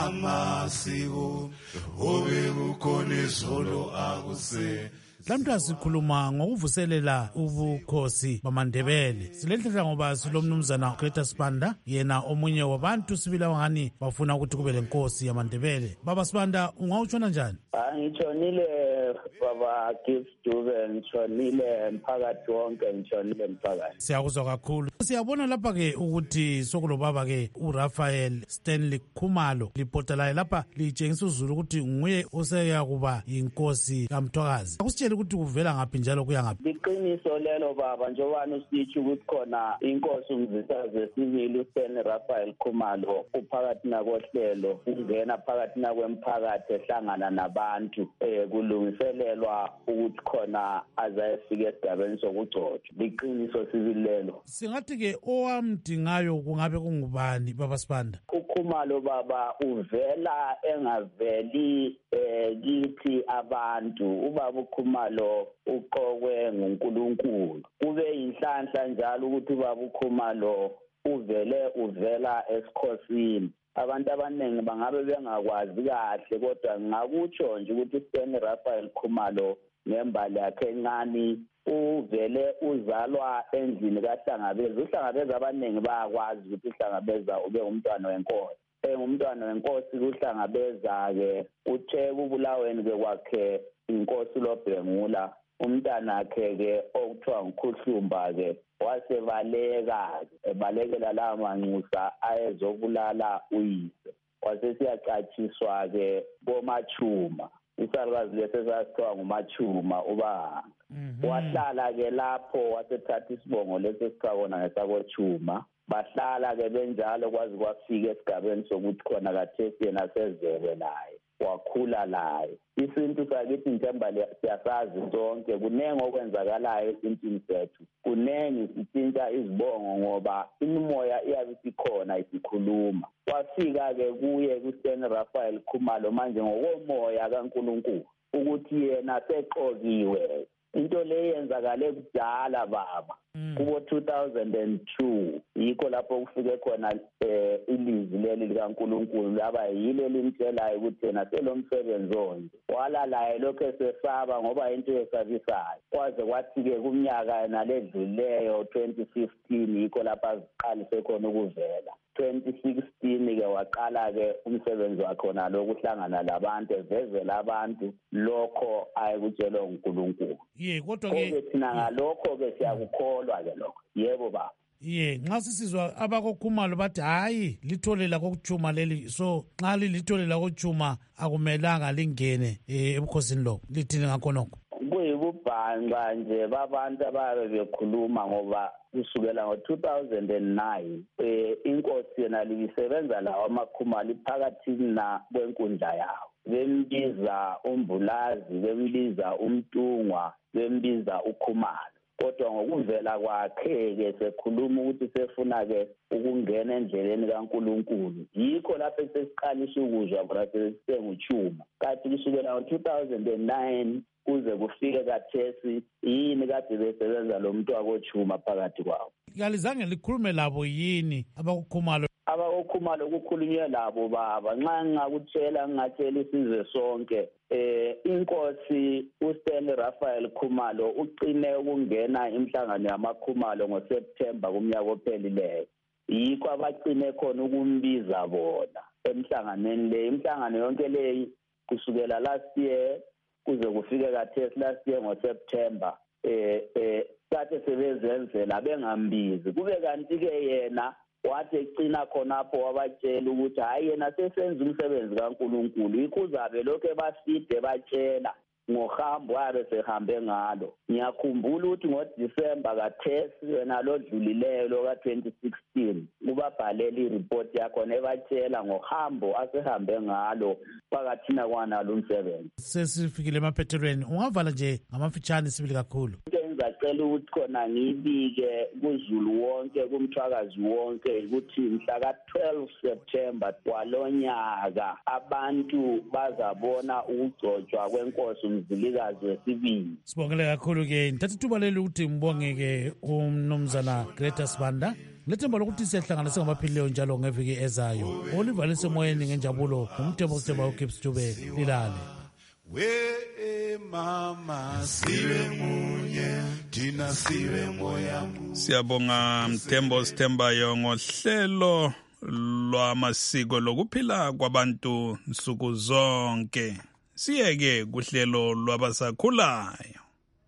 amasiko obekukhona izolo akuse. Lamhla sikhuluma ngokuvuselela ubukhosi bamaNdebele. Silenhlanhla ngoba silomnumzana Greta Sibanda, yena omunye wabantu sibila wangani bafuna ukuthi kube lenkosi yamaNdebele. Baba Sibanda, ungawutshona njani? Ngitshonile baba Gibbs Dube, ngitshonile mphakathi wonke, ngitshonile mphakathi. Siyakuzwa kakhulu. Siyabona lapha ke ukuthi sokulobaba ke uRafael Stanley Khumalo lipotalayo lapha litshengisa uZulu ukuthi nguye oseya kuba inkosi kaMthwakazi. Akusitshela ukuthi kuvela ngaphi njalo kuya ngaphi? Liqiniso lelo baba, njobani usitsho ukuthi khona inkosi umzisazi wesibili uStanley Rafael Khumalo uphakathi nakohlelo ungena phakathi nakwemphakathi ehlangana nabantu eh kulungiselelwa ukuthi khona azayefika esigabeni sokugcotshwa. Liqiniso sibili lelo. Singathi ke owamdingayo kungabe kungubani baba Sibanda? uKhumalo baba uvela engaveli eh kithi abantu. Ubaba uKhumalo uqokwe nguNkulunkulu. Kube inhlanhla njalo ukuthi ubaba uKhumalo uvele uvela esikhosini. Abantu abaningi bangabe bengakwazi kahle kodwa ngakutsho nje ukuthi uStanley Rafael Khumalo ngembali yakhe encane uvele uzalwa endlini kaHlangabeza. uHlangabeza abaningi bayakwazi ukuthi uHlangabeza ube umntwana wenkosi. Engumntwana wenkosi uHlangabeza ke uthe kubulaweni ke kwakhe inkosi loBhengula umntana wakhe ke okuthiwa nguKhuhlumba ke wasebaleka ebalekela la manxusa ayezobulala uyise. Wasesiyacatshiswa ke koMachuma, isalukazi lesesathiwa nguMachuma ubanga. Wahlala ke lapho wasethatha isibongo lesesicabona ngesakoChuma. Bahlala ke benjalo kwazi kwafika esigabeni sokuthi khona kathesi yena sezele naye wakhula laye. Isintu sakithi njemba siyasazi sonke, kunenge okwenzakalayo esintwini sethu, kunenge sithinta izibongo ngoba imimoya iyabe isikhona isikhuluma. Wafika ke kuye kuStanley Rafael Khumalo manje ngokomoya kaNkulunkulu ukuthi yena seqokiwe into le yenzakale kudala baba kubo two thousand two yikho lapho kufike khona eh, ilizwi leli likaNkulunkulu laba yile limtshelayo ukuthi yena selomsebenzi onje walalaye lokho esesaba ngoba into yesabisayo kwaze kwathi-ke kumnyaka naledluleyo twenty fifteen yikho lapho aziqalise khona ukuvela twenty sixteen-ke waqala-ke umsebenzi wakhe nalo ukuhlangana labantu evezela abantu lokho ayekutshelwe uNkulunkulu. Ye kodwa-ke Kodwa thina ngalokho-ke siyakukholwa-ke lokho. Yebo baba. Ye nxa sisizwa abakoKhumalo bathi hayi lithole lakokujuma leli so nxa lilithole lakojuma akumelanga lingene eh, ebukhosini lobo lithini ngakhonokho. Kuyibubhanqa nje babantu ababe bekhuluma ngoba kusukela ngo-two thousand nine eh inkosi yena lisebenza lawo amaKhumalo phakathini na kwenkundla yawo bembiza umbulazi bembiza umtungwa bembiza uKhumalo kodwa ngokuvela kwakhe-ke sekhuluma ukuthi sefuna-ke ukungena endleleni kaNkulunkulu yikho lapho sesiqalisa ukuzwa bona sesengutshuma kathi kusukela ngo-two thousand nine kuze kufike kathesi yini kade besebenza lo muntu wakoJuma phakathi kwawo. Kalizange likhulume labo yini abakoKhumalo? AbakoKhumalo kukhulunywe labo baba nxa ngingakutshela ngingatshela isizwe sonke eh inkosi uStanley Raphael Khumalo uqine ukungena imhlangano yamaKhumalo ngoSeptember kumnyaka ophelileyo yikho abaqine khona ukumbiza bona emhlanganweni le imhlangano yonke leyi kusukela last year kuze kufike kathesi last year ngoSeptember eh eh kade sebezenzela bengambizi kube kanti ke yena wathi ecina khonapho wabatshela ukuthi hayi yena sesenza umsebenzi kaNkulunkulu yikho uzabe lokho baside batshela ngohambo wabe sehambe ngalo. Ngiyakhumbula ukuthi ngoDisemba kathesi wena lodlulileyo lo ka twenty sixteen ubabhalela ireport yakho nebatshela ngohambo asehambe ngalo phakathina kwanalo umsebenzi. Sesifikile emaphethelweni ungavala nje ngamafitshane sibili kakhulu. Ngizacela ukuthi khona ngibike kuZulu wonke kumthwakazi wonke ukuthi mhla ka twelve September kwalonyaka abantu bazabona ukugcotshwa kwenkosi umzilikazi wesibili. Sibongele kakhulu ke ntatha ithuba leli ukuthi ngibonge-ke umnumzana Greta Sibanda lethemba lokuthi siyahlangana singabaphileyo njalo ngeviki ezayo olivalise emoyeni ngenjabulo umthembo sithemba uGibbs Dube lilale. We mama sibe munye thina sibe moya munye. Siyabonga Mthembo Sithembayo ngohlelo lwamasiko lokuphila kwabantu nsuku zonke. Siyeke kuhlelo lwabasakhulayo.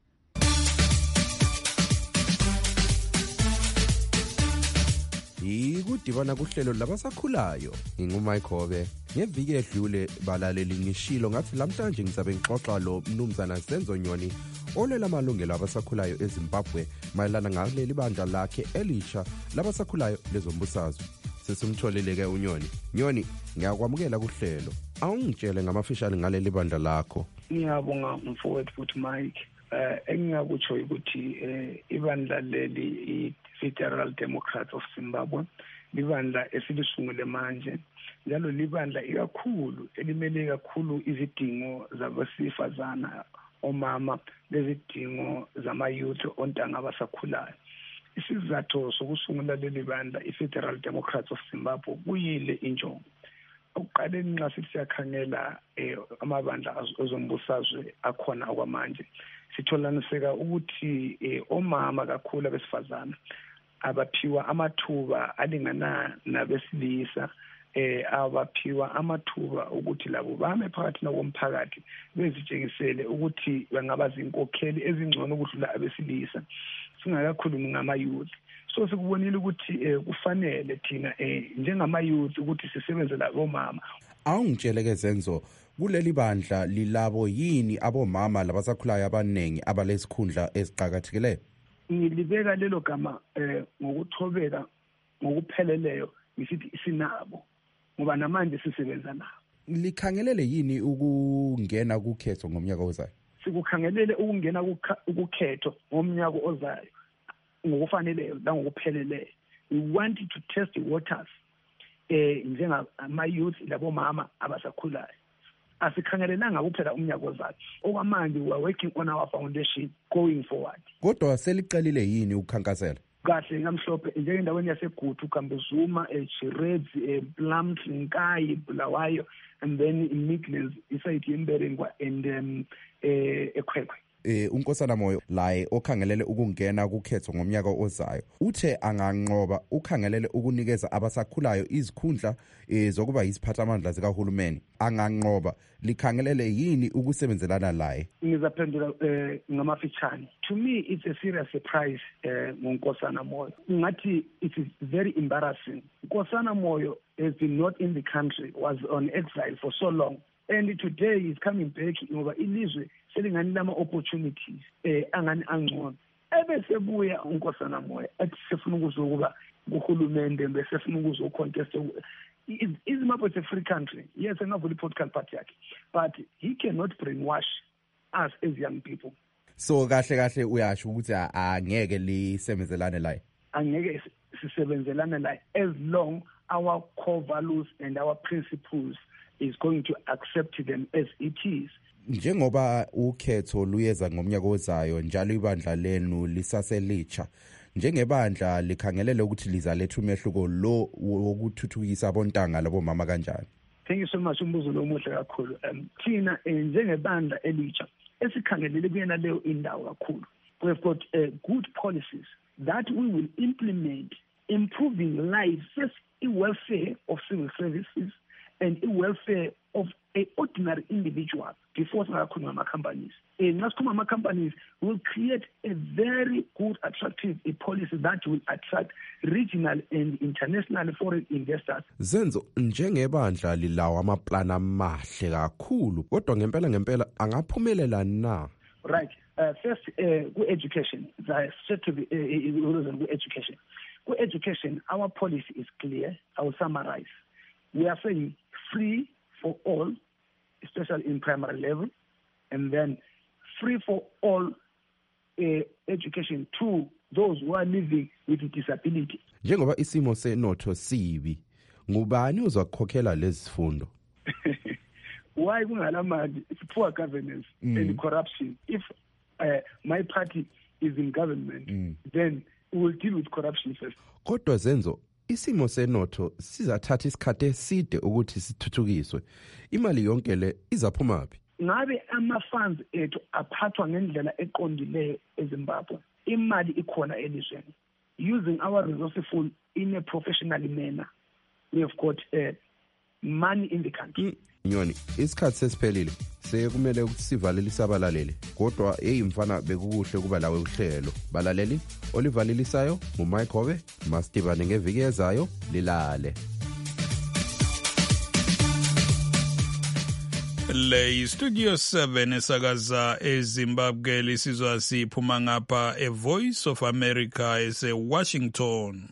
Ikudibana kuhlelo labasakhulayo ngingumaiKhobe ngeviki edlule balaleli ngishilo ngathi lamhlanje ngizabe ngixoxa lo mnumzana Senzo Nyoni olela amalungelo abasakhulayo eZimbabwe mayelana ngaleli bandla lakhe elisha labasakhulayo lezombusazwe. Sesimtholile-ke uNyoni. Nyoni, ngiyakwamukela kuhlelo. Awungitshele ngamafishane ngaleli bandla lakho. Ngiyabonga mfowethu futhi Mike. Eh engingakutsho ukuthi eh ibandla leli i-Federal Democrats of Zimbabwe libandla esilisungule manje njalo libandla ikakhulu elimele kakhulu izidingo zabesifazana omama lezidingo zamayouth ontanga abasakhulayo. Isizathu sokusungula leli bandla i-Federal Democrats of Zimbabwe kuyile injongo. Ukuqaleni nxa sithi siyakhangela eh, amabandla ezombusazwe akhona okwamanje sitholaniseka ukuthi eh, omama kakhulu abesifazana abaphiwa amathuba alingana nabesilisa eh abaphiwa amathuba ukuthi labo bame phakathi komphakathi bezitshengisele ukuthi bangaba zinkokheli ezingcono ukudlula abesilisa singakakhulumi ngama-youth. So sikubonile ukuthi eh, kufanele thina eh, njengama-youth ukuthi sisebenze labo mama. Awungitsheleke Zenzo kuleli bandla lilabo yini abomama labasakhulayo abanengi abalesikhundla eziqhakathekileyo? Ngilibeka lelo gama eh, ngokuthobeka ngokupheleleyo ngisithi sinabo ngoba namanje sisebenza nabo. Likhangelele yini ukungena kukhetho ngomnyaka ozayo? Sikukhangelele ukungena ukukhetho ngomnyaka ozayo ngokufaneleyo la ngokupheleleyo. We want to test the waters eh njengama youth labo mama abasakhulayo. asikhangelelanga kuphela umnyaka ozayo. Okwamanje we are working on our foundation going forward. Kodwa seliqalile yini ukukhankasela? Kahle ngamhlophe njengendaweni yaseGutu, Kambuzuma, eChiredzi, ePlumtree, Nkayi, Bulawayo, and then in Midlands iside yeMberengwa and um, eKhwekhwe. Eh uNkosana Moyo laye okhangelele ukungena kukhetho ngomnyaka ozayo uthe anganqoba ukhangelele ukunikeza abasakhulayo izikhundla zokuba yisiphathamandla zikahulumeni. Anganqoba likhangelele yini ukusebenzelana laye? Ngizaphendula ngamafitshane. To me it's a serious surprise ngoNkosana Moyo. Ngathi it is very embarrassing. Nkosana Moyo has been not in the country, was on exile for so long, and today he's coming back ngoba ilizwe selingani lama opportunities eh angani angcono. Ebesebuya uNkosana Moyo athi sefuna ukuzokuba kuhulumende besefuna ukuzocontest. Izimapho is a free country. Yes, angavula political party yakhe, but he cannot brainwash us as young people. So kahle kahle uyasho ukuthi angeke lisebenzelane laye. Angeke sisebenzelane laye as long our core values and our principles is going to accept them as it is. Njengoba ukhetho luyeza ngomnyaka ozayo njalo ibandla lenu lisaselicha, njengebandla likhangelele ukuthi lizaletha umehluko lo wokuthuthukisa abontanga labo mama kanjani? Thank you so much umbuzo lo muhle kakhulu. Um thina njengebandla elicha esikhangelele kuyena leyo indawo kakhulu. We have got uh, good policies that we will implement, improving lives, first the welfare of civil services and the welfare of an ordinary individual before some companies. And some companies will create a very good, attractive a policy that will attract regional and international foreign investors. Zenzo njengebandla lilawa amaplana amahle kakhulu kodwa ngempela ngempela angaphumelela na? Right. Uh, first, uh, good education. The set to be uh, good education. Good education. Our policy is clear. I will summarize. We are saying free for all, especially in primary level, and then free for all uh, education to those who are living with a disability. Njengoba isimo senotho sibi, ngubani uzakhokhela lezi zifundo? Why kungalamali? It's poor governance mm. and corruption. If uh, my party is in government, mm. then we will deal with corruption first. Kodwa Zenzo, isimo senotho sizathatha isikhathi eside ukuthi sithuthukiswe. Imali yonke le izaphuma phi? Ngabe ama funds ethu aphathwa ngendlela eqondileyo eZimbabwe. Imali ikhona elizweni. Using our resources full in a professional manner. We have got uh, money in the country. Mm. Nyoni, isikhathi sesiphelile. Sekumele ukuthi sivalele isabalaleli. Kodwa hey mfana bekukuhle kuba lawe uhlelo. Balaleli, Oliver Lilisayo, uMike Hobe, Mastibane ngeviki ezayo, lilale. Le Studio seven esakaza eZimbabwe lisizwa siphuma ngapha e Voice of America ese Washington.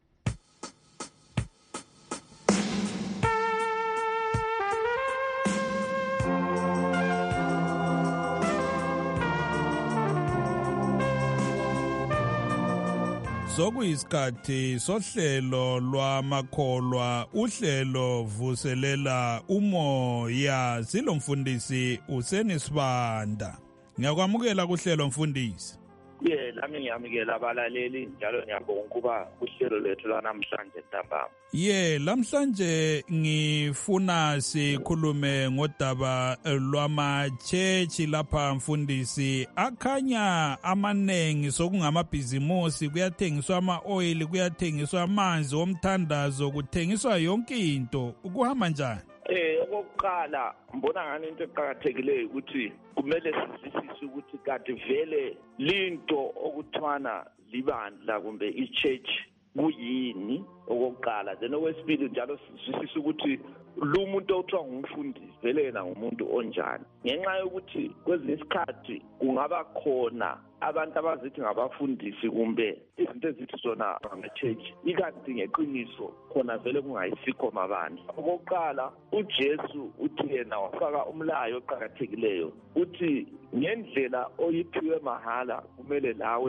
Sokuyisikhathi sohlelo lwamakholwa, uhlelo vuselela umoya. Silomfundisi uSenisibanda. Ngiyakwamukela kuhlelo mfundisi. Ye, lami ngiyamukela abalaleli njalo ngiyabonga ukuba uhlelo lethu lanamhlanje ntambama. Ye, lamhlanje ngifuna sikhulume ngodaba lwamachechi lapha mfundisi. Akhanya amanengi sokungamabhizimusi, kuyathengiswa ama-oil, kuyathengiswa amanzi omthandazo, kuthengiswa yonke into. Ukuhamba njani? Eh okokuqala mbona ngani into eqhakathekileyo ukuthi kumele sizwisise ukuthi kade vele linto okuthwana libandla kumbe ichurch kuyini okokuqala. Then okwesibili njalo sizwisise ukuthi lo muntu othiwa ngumfundisi vele yena ngumuntu onjani. Ngenxa yokuthi kwezinye isikhathi kungaba khona abantu abazithi ngabafundisi kumbe izinto ezithi zona ngechurch ikanti ngeqiniso khona vele kungayisikho mabandla. Okokuqala uJesu uthi yena wafaka umlayo oqhakathekileyo uthi ngendlela oyiphiwe mahala kumele lawe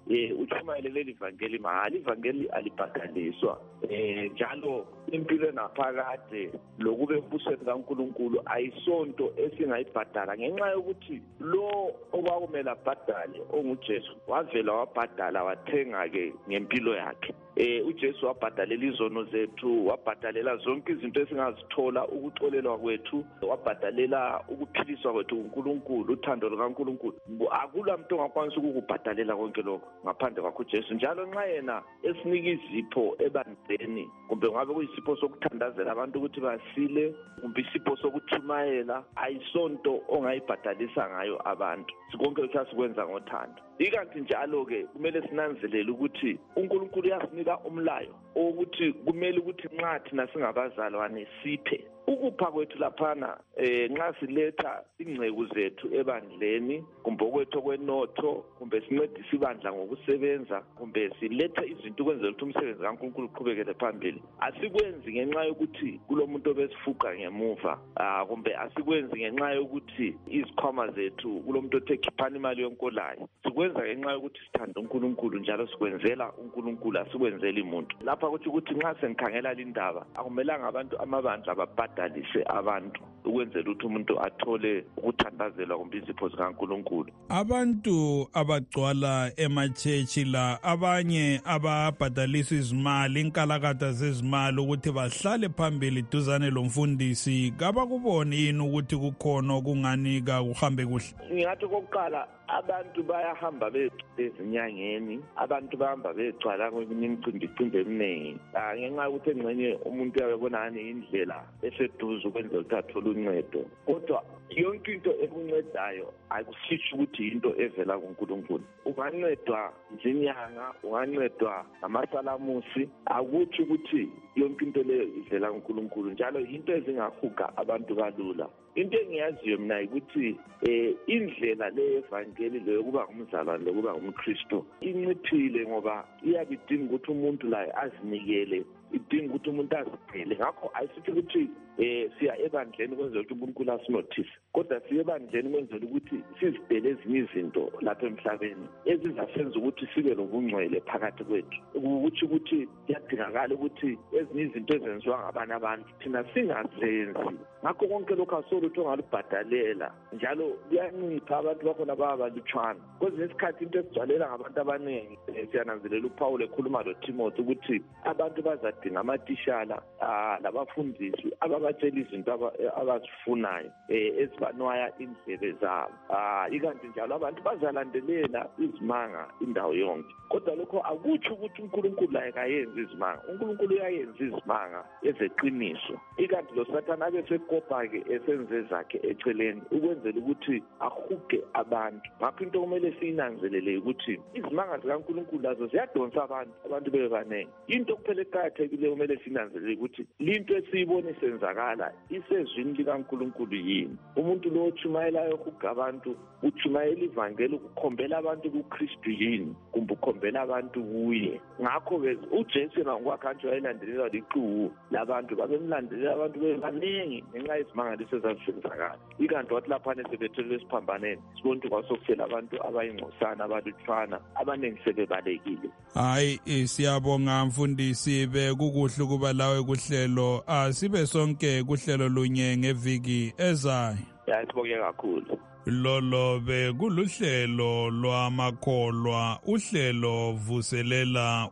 um utshumayele leli vangeli mahhala. Ivangeli alibhadaliswa um njalo impilo naphakade lokube embusweni kaNkulunkulu ayisonto esingayibhadala ngenxa yokuthi lo okwakumele abhadale onguJesu wavela wabhadala wathenga-ke ngempilo yakhe. um uJesu wabhadalela izono zethu, wabhadalela zonke izinto esingazithola, ukuxolelwa kwethu, wabhadalela ukuphiliswa kwethu kuNkulunkulu, uthando lukaNkulunkulu. Akula muntu ongakwanisa ukukubhadalela konke lokho ngaphandle kwakho uJesu. Njalo nxa yena esinika izipho ebandleni, kumbe ngabe kuyisipho sokuthandazela abantu ukuthi basile, kumbe isipho sokutshumayela, ayisonto ongayibhadalisa ngayo abantu. Sikonke lokhu asikwenza ngothando. Ikanti njalo-ke kumele sinanzelele ukuthi uNkulunkulu uyasinika umlayo ukuthi kumele ukuthi nxa thina singabazalwane siphe. Ukupha kwethu laphana eh nxa siletha ingceku zethu ebandleni, kumbe kwethu kwenotho, kumbe sincedise ibandla ngokusebenza, kumbe siletha izinto ukwenzela ukuthi umsebenzi kaNkulunkulu uqhubekele phambili, asikwenzi ngenxa yokuthi kulomuntu obesifuqa ngemuva, ah kumbe asikwenzi ngenxa yokuthi izikhwama zethu kulomuntu othe khiphani imali yonkolayo. Sikwenza ngenxa yokuthi sithanda uNkulunkulu njalo sikwenzela uNkulunkulu, asikwenzeli umuntu. Lapha kuthi ukuthi nxa sengikhangela lindaba akumelanga abantu amabandla ababhadalise abantu ukwenzela ukuthi umuntu athole ukuthandazelwa kumbe izipho zikaNkulunkulu. Abantu abagcwala emachechi la, abanye ababhadalisa izimali, inkalakatha zezimali ukuthi bahlale phambili duzane lomfundisi, kabakuboni yini ukuthi kukhona okunganika kuhambe kuhle? Ngingathi kokuqala abantu bayahamba bezinyangeni, abantu bahamba begcwala kweminye imicimbi icimbi eminingi ngenxa yokuthi engxenye umuntu uyabona ngani indlela eseduze ukwenzela ukuthi athole uncedo. Kodwa yonke into ekuncedayo akusitsho ukuthi into evela kuNkulunkulu. Ungancedwa izinyanga, ungancedwa ngamasalamusi, akuthi ukuthi yonke into leyo ivela kuNkulunkulu, njalo into ezingahuga abantu kalula. Into engiyaziyo mina ukuthi eh indlela le evangeli leyo kuba ngumzalwane lokuba ngumKristu inciphile ngoba iyabidinga ukuthi umuntu la azinikele, idinga ukuthi umuntu aziphele. Ngakho ayisithi ukuthi eh siya ebandleni kwenzela ukuthi uNkulunkulu asinothise, kodwa siya ebandleni kwenzela ukuthi sizibhele ezinye izinto lapha emhlabeni ezizasenza ukuthi sibe lobungcwele phakathi kwethu, ukuthi ukuthi kuyadingakala ukuthi ezinye izinto ezenziwa ngabanye abantu thina singazenzi. Ngakho konke lokho asolutho ngalubhadalela, njalo kuyancipha abantu bakhona babalutshwana. Kwezinye isikhathi into esigcwalela ngabantu abaningi, siyananzelela uPaul ekhuluma loTimothy ukuthi abantu bazadinga amatishala labafundisi ababatshela izinto abazifunayo ezibanwaya indlebe zabo. Ikanti njalo abantu bazalandelela izimanga indawo yonke, kodwa lokho akutsho ukuthi uNkulunkulu laye kayenzi izimanga. uNkulunkulu uyayenza izimanga ezeqiniso, ikanti lo Sathane abesekopa-ke esenze zakhe eceleni ukwenzela ukuthi ahuge abantu. Ngakho into kumele siyinanzelele ukuthi izimanga zikaNkulunkulu lazo ziyadonsa abantu, abantu bebe banengi. Into kuphela eqakathekileyo kumele sinanzelele ukuthi linto esiyibona isenzakala isezwini likaNkulunkulu yini. Umuntu lo otshumayelayo uhuga abantu, utshumayela ivangeli ukukhombela abantu kuKristu yini, kumbe ukhombela abantu kuye. Ngakho-ke uJesu ngokwakhe nje wayelandelelwa liqhubu labantu, babemlandelela abantu bebaningi ngenxa yezimangaliso ezazisenzakala. Ikanti wathi laphana sebethelwe esiphambaneni sibona ukuthi kwasokuphela abantu abayingcosana, abalutshwana, abaningi sebebalekile. Hayi, siyabonga mfundisi, bekukuhle ukuba lawe kuhlelo, asibe sonke kuhlelo lunye ngeviki ezayo. Ya, sibonge kakhulu. Lolo bekuluhlelo lwamakholwa, uhlelo vuselela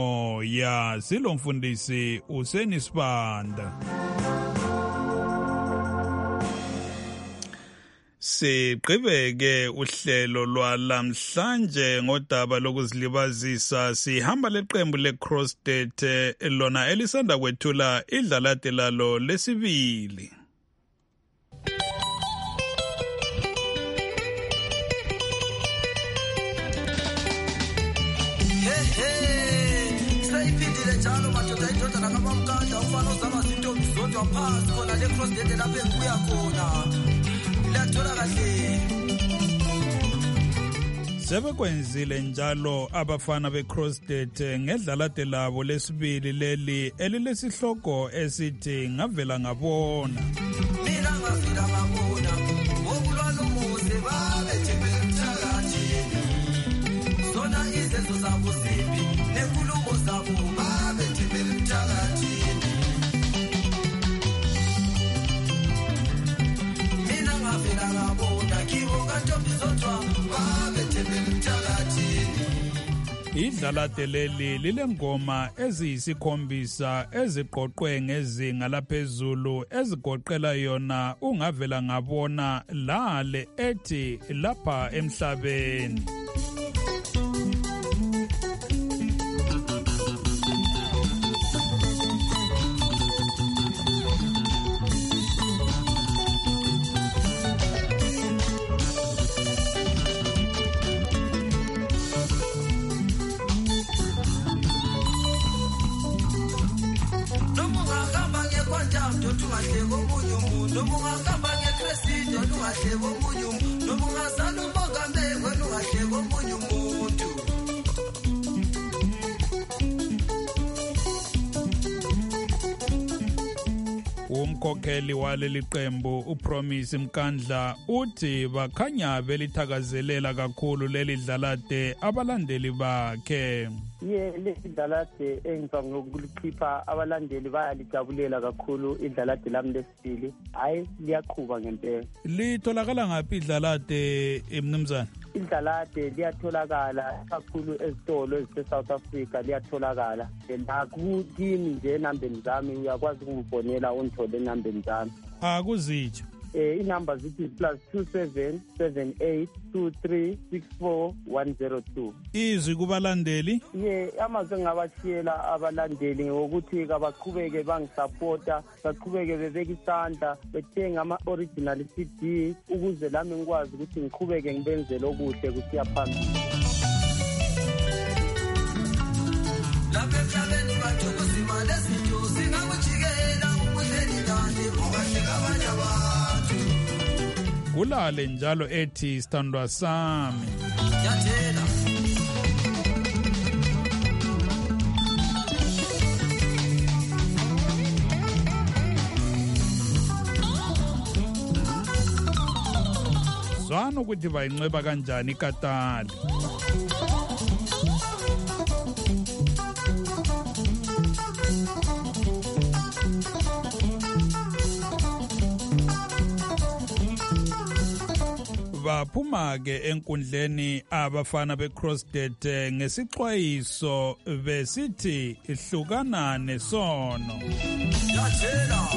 umoya, silomfundisi uSeni Sibanda. Siqhubeke uhlelo lwalamhlanje ngodaba lokuzilibazisa. Sihamba leqembu leCrossdet lona elisanda kwethula idlalade lalo lesibili. njalo madoda indoda nakabamkanda ufana ozalwa zintombi zodwa phansi khona leCrossdet lapho engibuya khona lathola kahle. Sebekwenzile njalo abafana beCrossdet ngedlalade labo lesibili leli elilesihloko esithi ngavela ngabona. Mina ngavela ngabona okulwa lomuze babethe bemthakathini zona ize zabo zimbi nenkulumo zabo babethembele emthakathini. Mina ngavela ngabona kibo kantombi zodwa babethembele emthakathini. Idlalade leli lilengoma eziyisikhombisa eziqoqwe ngezinga laphezulu ezigoqela yona ungavela ngabona lale ethi lapha emhlabeni. Umkhokheli waleli qembu uPromise Mkandla uthi bakhanya belithakazelela kakhulu leli dlalade abalandeli bakhe. Ye leli dlalade engizwa ngokulikhipha abalandeli bayalijabulela kakhulu idlalade lami lesibili. Hayi liyaqhuba ngempela. Litholakala ngaphi idlalade emnumzana? Idlalade liyatholakala kakhulu ezitolo ezise-South Africa liyatholakala. La kimi nje enambeni zami uyakwazi ukungibonela undithole enambeni zami. Akuzitsho. Eh inamba zithi plus two seven seven eight two three six four one zero two. Izwi kubalandeli? Ye amazwe ngabashiyela abalandeli ngokuthi kabaqhubeke bangisupporta, baqhubeke bebeka isandla, bethenga ama original C D ukuze lami ngikwazi ukuthi ngiqhubeke ngibenzele okuhle kusiya phambili. Lapha emhlabeni bathu kuzima lezinto singakujikela ukuhleli kahle ungahleka abanye abantu. Kulale njalo ethi sithandwa sami. Yathela. Zwana ukuthi bayinceba kanjani iKatali. Baphuma ke enkundleni abafana beCrossdead ngesixwayiso besithi ihlukana nesono. Yathela.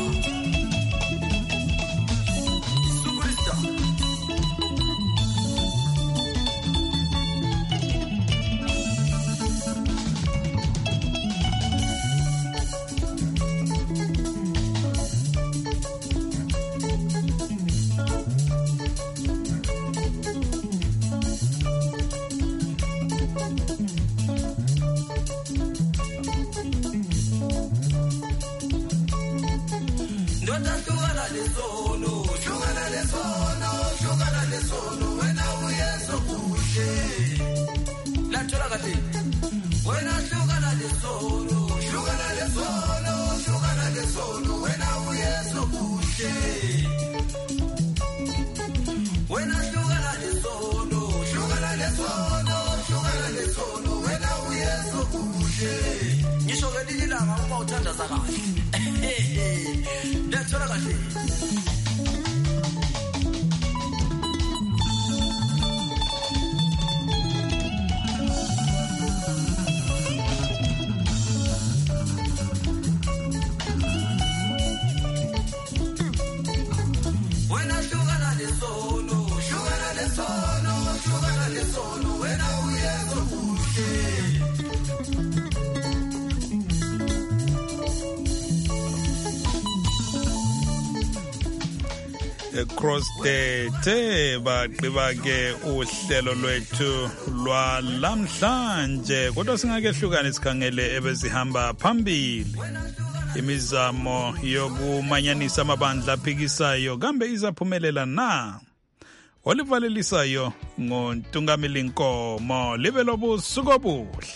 Crossdead bagqiba ke uhlelo lwethu lwalamhlanje kodwa singake hlukane sikhangele ebezihamba phambili. Imizamo yokumanyanisa amabandla aphikisayo kambe izaphumelela na? Olivalelisayo ngoNtungamili Nkomo libe lobusuku obuhle.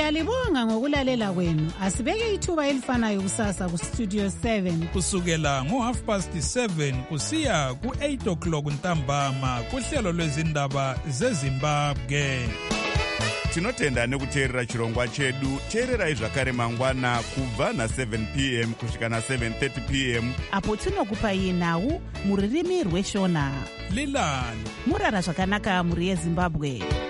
Siyalibonga ngokulalela kwenu. Asibeke ithuba elifanayo kusasa kustudio seven. Kusukela ngo half past seven kusiya ku eight o'clock ntambama kuhlelo lwezindaba zeZimbabwe. Tinotenda nekuteerera chirongwa chedu. Teererai zvakare mangwana kubva na seven p m kusvika na seven thirty p m apo tinokupai nhau muririmi rweshona. Lilani murara zvakanaka muri yeZimbabwe.